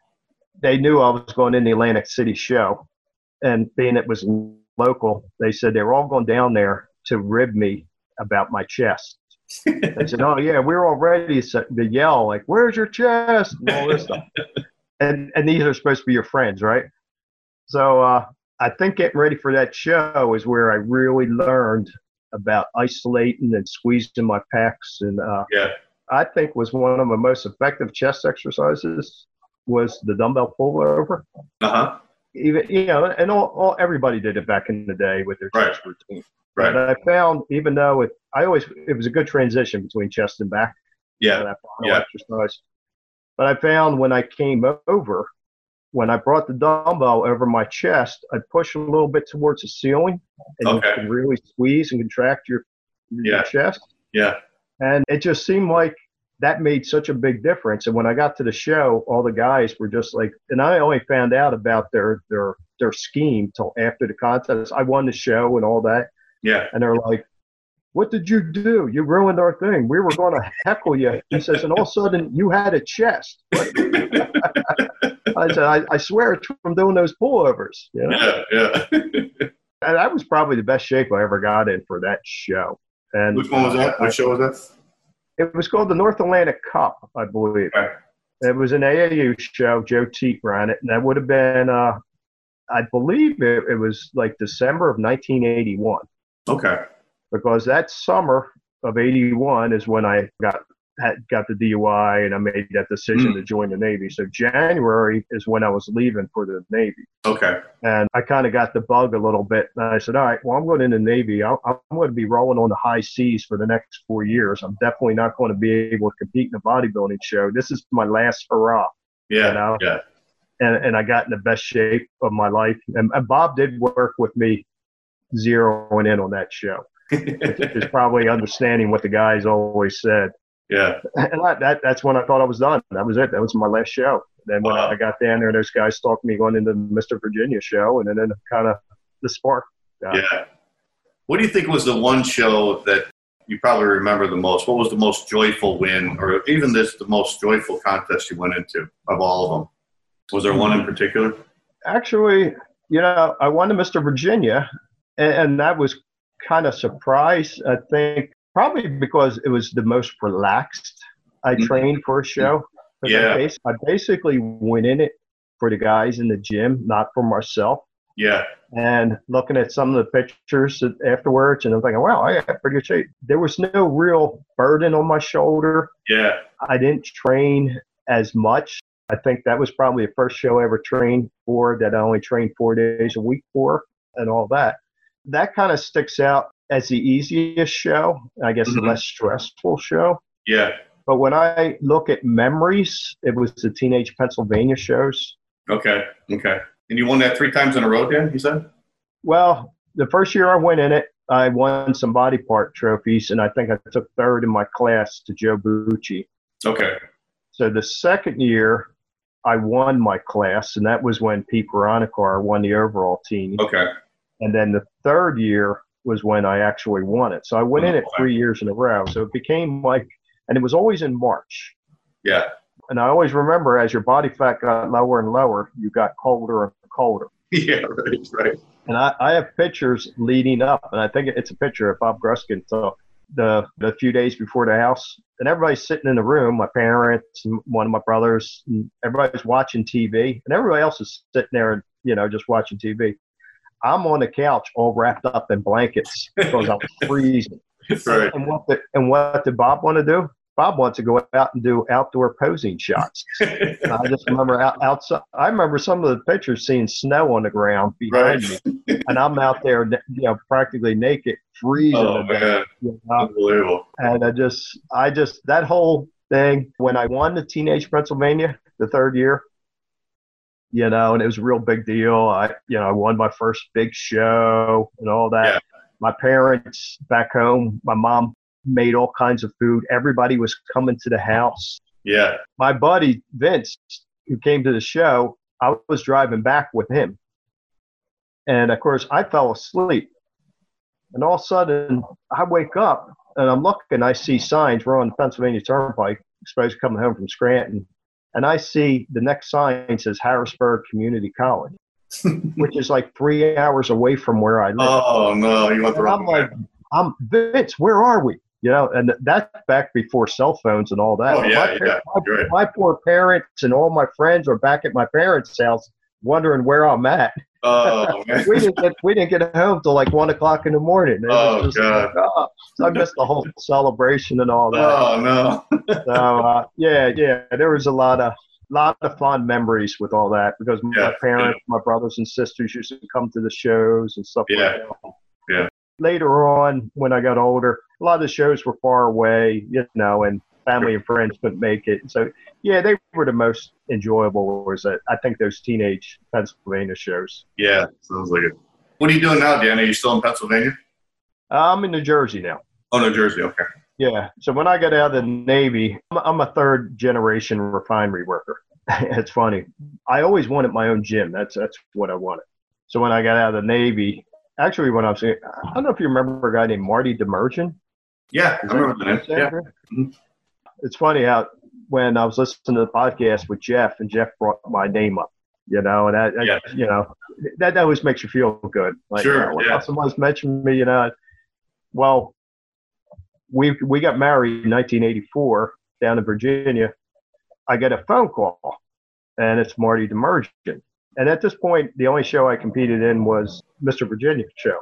they knew I was going in the Atlantic City show. And being it was local, they said they were all going down there to rib me about my chest. They said, oh, yeah, we're all ready to yell, like, where's your chest? And all this stuff. And, and these are supposed to be your friends, right? So uh, I think getting ready for that show is where I really learned about isolating and squeezing my pecs. And uh, Yeah. I think was one of my most effective chest exercises was the dumbbell pullover. Uh-huh. Even, you know, and all, all everybody did it back in the day with their Right. chest routine. Right. But I found, even though it, I always, it was a good transition between chest and back. Yeah. For that final Yeah. exercise. But I found when I came over, when I brought the dumbbell over my chest, I pushed a little bit towards the ceiling, and Okay. you can really squeeze and contract your, your Yeah. chest. Yeah. And it just seemed like that made such a big difference. And when I got to the show, all the guys were just like, and I only found out about their their their scheme till after the contest. I won the show and all that. Yeah. And they're like, what did you do? You ruined our thing. We were going to heckle you. He says, and all of a sudden you had a chest. I said, I, I swear it's from doing those pullovers. You know? Yeah. Yeah. And that was probably the best shape I ever got in for that show. And Which one was that? What show was that? It was called the North Atlantic Cup, I believe. Okay. It was an A A U show. Joe Teat ran it, and that would have been, uh, I believe it, it was like December of nineteen eighty-one. Okay. Because that summer of eighty-one is when I got had, got the D U I and I made that decision Mm. to join the Navy. So January is when I was leaving for the Navy. Okay. And I kind of got the bug a little bit. And I said, all right, well, I'm going in the Navy. I'm, I'm going to be rolling on the high seas for the next four years. I'm definitely not going to be able to compete in a bodybuilding show. This is my last hurrah. Yeah. You know? Yeah. And, and I got in the best shape of my life. And, and Bob did work with me zeroing in on that show, which is probably understanding what the guys always said. Yeah. And I, that that's when I thought I was done. That was it. That was my last show. Then when Wow. I got down there, those guys talked me going into the Mister Virginia show, and then, then kind of the spark. got- Yeah. What do you think was the one show that you probably remember the most? What was the most joyful win, or even this the most joyful contest you went into of all of them? Was there one in particular? Actually, you know, I won the Mister Virginia, and, and that was kind of surprise. I think probably because it was the most relaxed I Mhm. trained for a show. 'Cause Yeah. I, bas- I basically went in it for the guys in the gym, not for myself. Yeah. And looking at some of the pictures afterwards, and I'm thinking, wow, I got pretty good shape. There was no real burden on my shoulder. Yeah. I didn't train as much. I think that was probably the first show I ever trained for that I only trained four days a week for and all that. That kind of sticks out as the easiest show, I guess Mhm. the less stressful show. Yeah. But when I look at memories, it was the Teenage Pennsylvania shows. Okay. Okay. And you won that three times in a row, Dan, you said? Well, the first year I went in it, I won some body part trophies, and I think I took third in my class to Joe Bucci. Okay. So the second year, I won my class, and that was when Pete Veronicar won the overall team. Okay. And then the third year was when I actually won it. So I went in it Oh, wow. three years in a row. So it became like, and it was always in March. Yeah. And I always remember as your body fat got lower and lower, you got colder and colder. Yeah. Right. Right. And I, I have pictures leading up, and I think it's a picture of Bob Gruskin took the the few days before the house, and everybody's sitting in the room, my parents and one of my brothers, and everybody's watching T V, and everybody else is sitting there and, you know, just watching T V. I'm on the couch all wrapped up in blankets because I'm freezing. Right. And what did, and what did Bob want to do? Bob wants to go out and do outdoor posing shots. And I just remember out, outside. I remember some of the pictures seeing snow on the ground behind Right. me, and I'm out there, you know, practically naked, freezing. Oh, to death, man. you know? Unbelievable. And I just, I just that whole thing when I won the Teenage Pennsylvania the third year, you know, and it was a real big deal. I, you know, I won my first big show and all that. Yeah. My parents back home, my mom made all kinds of food. Everybody was coming to the house. Yeah. My buddy Vince, who came to the show, I was driving back with him. And of course, I fell asleep. And all of a sudden, I wake up and I'm looking, I see signs. We're on the Pennsylvania Turnpike, supposed to coming home from Scranton. And I see the next sign says Harrisburg Community College, which is like three hours away from where I live. Oh, no. You went the And wrong I'm way. like, I'm Vince, where are we? You know, and that's back before cell phones and all that. Oh, yeah, my, yeah. my, You're right. my poor parents and all my friends are back at my parents' house wondering where I'm at. Oh, man. we didn't get we didn't get home till like one o'clock in the morning. It was Oh, just God. like, oh. So I missed the whole celebration and all that. Oh, no. So uh, yeah, yeah, there was a lot of lot of fond memories with all that because my Yeah, parents, my brothers and sisters used to come to the shows and stuff Yeah, like that. yeah. Later on, when I got older, a lot of the shows were far away, you know, and family and friends couldn't make it. So yeah, they were the most enjoyable. Was that I think those teenage Pennsylvania shows. Yeah. Sounds like it. What are you doing now, Dan? Are you still in Pennsylvania? I'm in New Jersey now. Oh, New Jersey. Okay. Yeah. So when I got out of the Navy, I'm, I'm a third generation refinery worker. It's funny. I always wanted my own gym. That's that's what I wanted. So when I got out of the Navy, actually when I was, I don't know if you remember a guy named Marty Demergen. Yeah. I remember the name. Yeah. Mhm. It's funny how when I was listening to the podcast with Jeff and Jeff brought my name up, you know, and that, Yeah. you know, that, that always makes you feel good. Like, Sure, you know, yeah. someone's mentioned me, you know. Well, we we got married in nineteen eighty-four down in Virginia. I get a phone call, and it's Marty Demergen. And at this point, the only show I competed in was Mister Virginia show.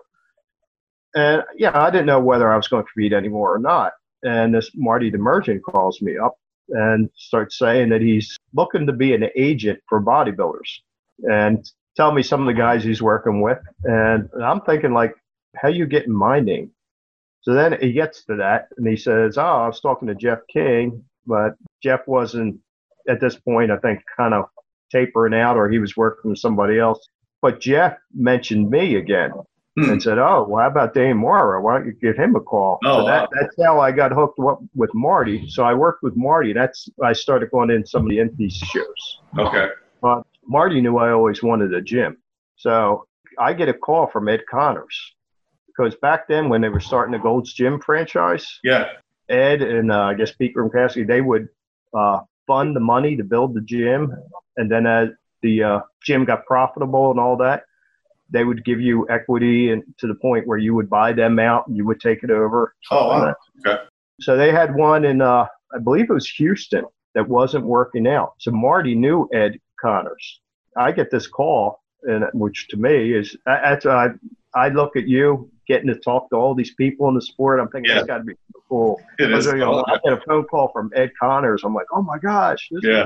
And, yeah, I didn't know whether I was going to compete anymore or not. And this Marty Demergen calls me up and starts saying that he's looking to be an agent for bodybuilders and tell me some of the guys he's working with. And I'm thinking, like, how you getting my name? So then he gets to that, and he says, oh, I was talking to Jeff King, but Jeff wasn't, at this point, I think, kind of tapering out, or he was working with somebody else. But Jeff mentioned me again Hmm. and said, oh, well, how about Dane Morrow? Why don't you give him a call? Oh, so that, wow. that's how I got hooked up with Marty. So I worked with Marty. That's I started going in some of the indie shows. Okay. But Marty knew I always wanted a gym. So I get a call from Ed Connors. Because back then when they were starting the Gold's Gym franchise, Yeah. Ed and uh, I guess Pete Gronkowski, they would uh, fund the money to build the gym. And then as the uh, gym got profitable and all that, they would give you equity and to the point where you would buy them out and you would take it over. Oh, wow. Okay. So they had one in, uh, I believe it was Houston, that wasn't working out. So Marty knew Ed Connors. I get this call, and which to me is, that's I, I look at you getting to talk to all these people in the sport. I'm thinking, Yeah. that's got to be cool. It is. You know, I get a phone call from Ed Connors. I'm like, oh my gosh. This Yeah. is,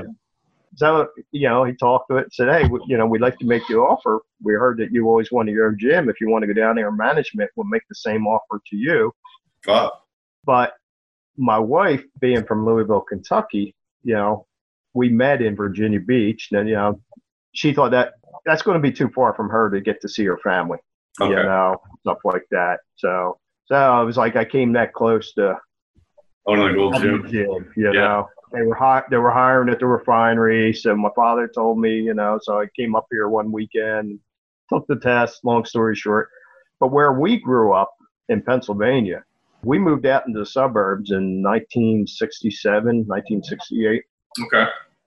so, you know, he talked to it and said, hey, we- you know, we'd like to make you an offer. We heard that you always wanted your own gym. If you want to go down there in management, we'll make the same offer to you. Wow. But my wife, being from Louisville, Kentucky, you know, we met in Virginia Beach. And, you know, she thought that that's going to be too far from her to get to see her family, Okay. you know, stuff like that. So, so it was like I came that close to Oh, no, Gold the Gym. gym, you Yeah. know. They were hi- they were hiring at the refinery. So my father told me, you know, so I came up here one weekend, took the test, long story short. But where we grew up in Pennsylvania, we moved out into the suburbs in nineteen sixty-seven, nineteen sixty-eight. Okay.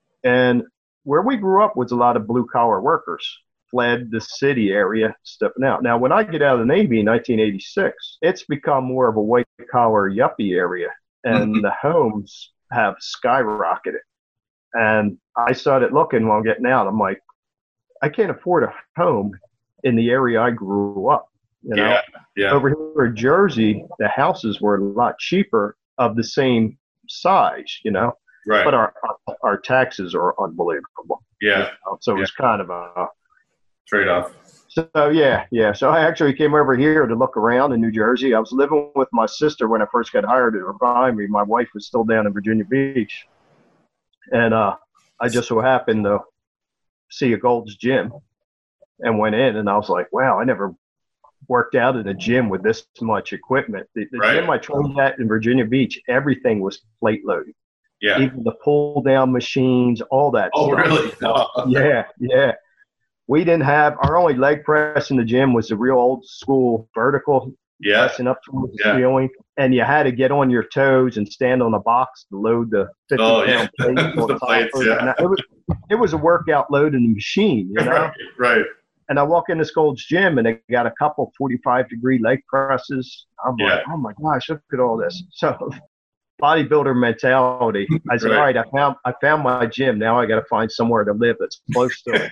And where we grew up was a lot of blue collar workers, fled the city area, stepping out. Now, when I get out of the Navy in nineteen eighty-six, it's become more of a white collar yuppie area, and Mhm. the homes have skyrocketed. And I started looking while getting out. I'm like, I can't afford a home in the area I grew up. You know, yeah, yeah. Over here in Jersey, the houses were a lot cheaper of the same size, you know, right. But our, our, our taxes are unbelievable. Yeah. You know? So yeah. it's kind of a trade-off. So, yeah, yeah. So I actually came over here to look around in New Jersey. I was living with my sister when I first got hired at Refinery. My wife was still down in Virginia Beach. And uh, I just so happened to see a Gold's Gym and went in, and I was like, wow, I never worked out in a gym with this much equipment. The, the right. gym I trained at in Virginia Beach, everything was plate loaded. Yeah. Even the pull down machines, all that oh, stuff. Really? Oh. Yeah, yeah. We didn't have, our only leg press in the gym was the real old school vertical, yeah. pressing up towards the yeah. ceiling. And you had to get on your toes and stand on a box to load the fifty pound oh, yeah. plate on the top plates, of it. yeah. It was, it was a workout loading the machine, you know? right, right. And I walk in this Gold's Gym, and they got a couple forty-five degree leg presses. I'm yeah. like, oh my gosh, look at all this. So bodybuilder mentality. I said, right. all right, I found I found my gym. Now I got to find somewhere to live that's close to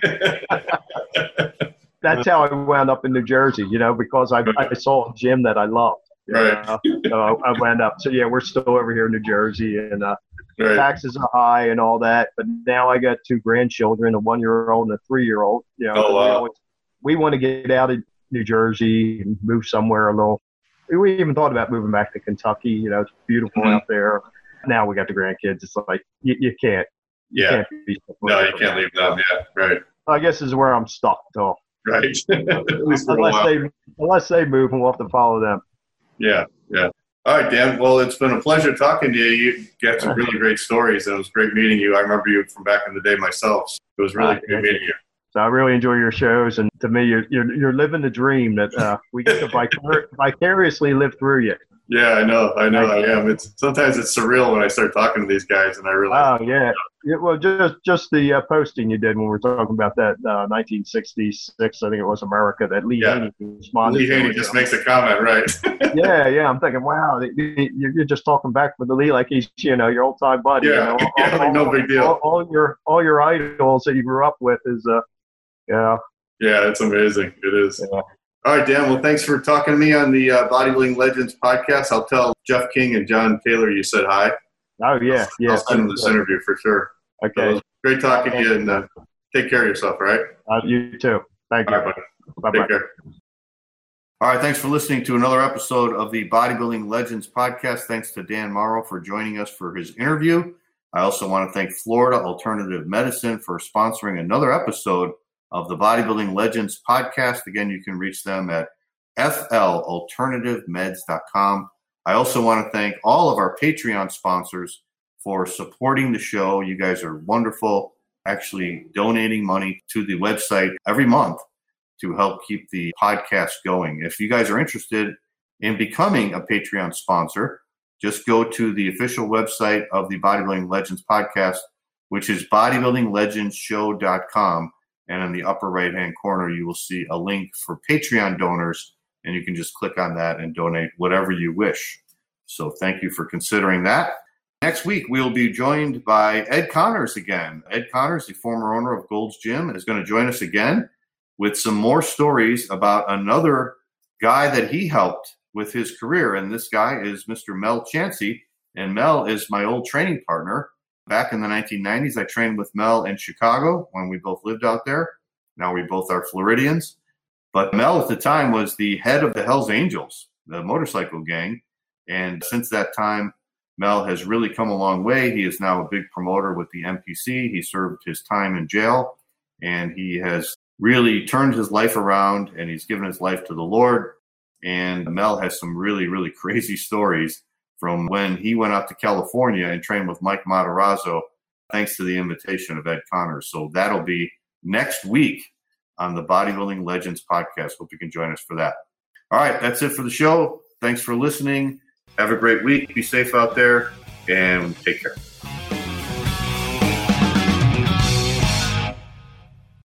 it. That's how I wound up in New Jersey, you know, because I, I saw a gym that I loved. Right. Know? So I, I wound up. So yeah, we're still over here in New Jersey, and uh, right. taxes are high and all that. But now I got two grandchildren, a one-year-old and a three-year-old. You know, oh, wow. we, always, we want to get out of New Jersey and move somewhere a little. We even thought about moving back to Kentucky. You know, it's beautiful mm-hmm. out there. Now we got the grandkids. It's like you, you can't. You yeah. Can't be no, you can't leave them. Yeah. Right. I guess this is where I'm stuck, though. Right. At least for unless a while. they unless they move, and we'll have to follow them. Yeah. Yeah. All right, Dan. Well, it's been a pleasure talking to you. You got some really great stories, and it was great meeting you. I remember you from back in the day myself. It was really uh, good meeting you. So I really enjoy your shows, and to me, you're you're, you're living the dream that uh, we get to vicar- vicariously live through you. Yeah, I know, I know, I am. It's sometimes it's surreal when I start talking to these guys, and I realize. Oh yeah, yeah well, just just the uh, posting you did when we were talking about that uh, nineteen sixty-six, I think it was America, that Lee yeah. Haney responded. Lee Haney just makes a comment, right? yeah, yeah. I'm thinking, wow, you're just talking back with the Lee like he's, you know, your old time buddy. Yeah, you know? yeah, all, like no big deal. All, all your all your idols that you grew up with is, uh, yeah. Yeah, it's amazing. It is. Yeah. All right, Dan. Well, thanks for talking to me on the uh, Bodybuilding Legends podcast. I'll tell Jeff King and John Taylor you said hi. Oh, yeah. Yeah. I'll send them this interview for sure. Okay. So it was great talking to you, and uh, take care of yourself, all right? Uh, you too. Thank you. All right, buddy. Bye-bye. Take care. All right, thanks for listening to another episode of the Bodybuilding Legends podcast. Thanks to Dan Morrow for joining us for his interview. I also want to thank Florida Alternative Medicine for sponsoring another episode of the Bodybuilding Legends podcast. Again, you can reach them at f l alternative meds dot com. I also want to thank all of our Patreon sponsors for supporting the show. You guys are wonderful, actually donating money to the website every month to help keep the podcast going. If you guys are interested in becoming a Patreon sponsor, just go to the official website of the Bodybuilding Legends podcast, which is bodybuilding legends show dot com. And in the upper right-hand corner, you will see a link for Patreon donors, and you can just click on that and donate whatever you wish. So thank you for considering that. Next week, we'll be joined by Ed Connors again. Ed Connors, the former owner of Gold's Gym, is going to join us again with some more stories about another guy that he helped with his career. And this guy is Mister Mel Chansey, and Mel is my old training partner. Back in the nineteen nineties, I trained with Mel in Chicago when we both lived out there. Now we both are Floridians. But Mel at the time was the head of the Hells Angels, the motorcycle gang. And since that time, Mel has really come a long way. He is now a big promoter with the M P C. He served his time in jail, and he has really turned his life around, and he's given his life to the Lord. And Mel has some really, really crazy stories from when he went out to California and trained with Mike Matarazzo, thanks to the invitation of Ed Connors. So that'll be next week on the Bodybuilding Legends podcast. Hope you can join us for that. All right, that's it for the show. Thanks for listening. Have a great week. Be safe out there, and take care.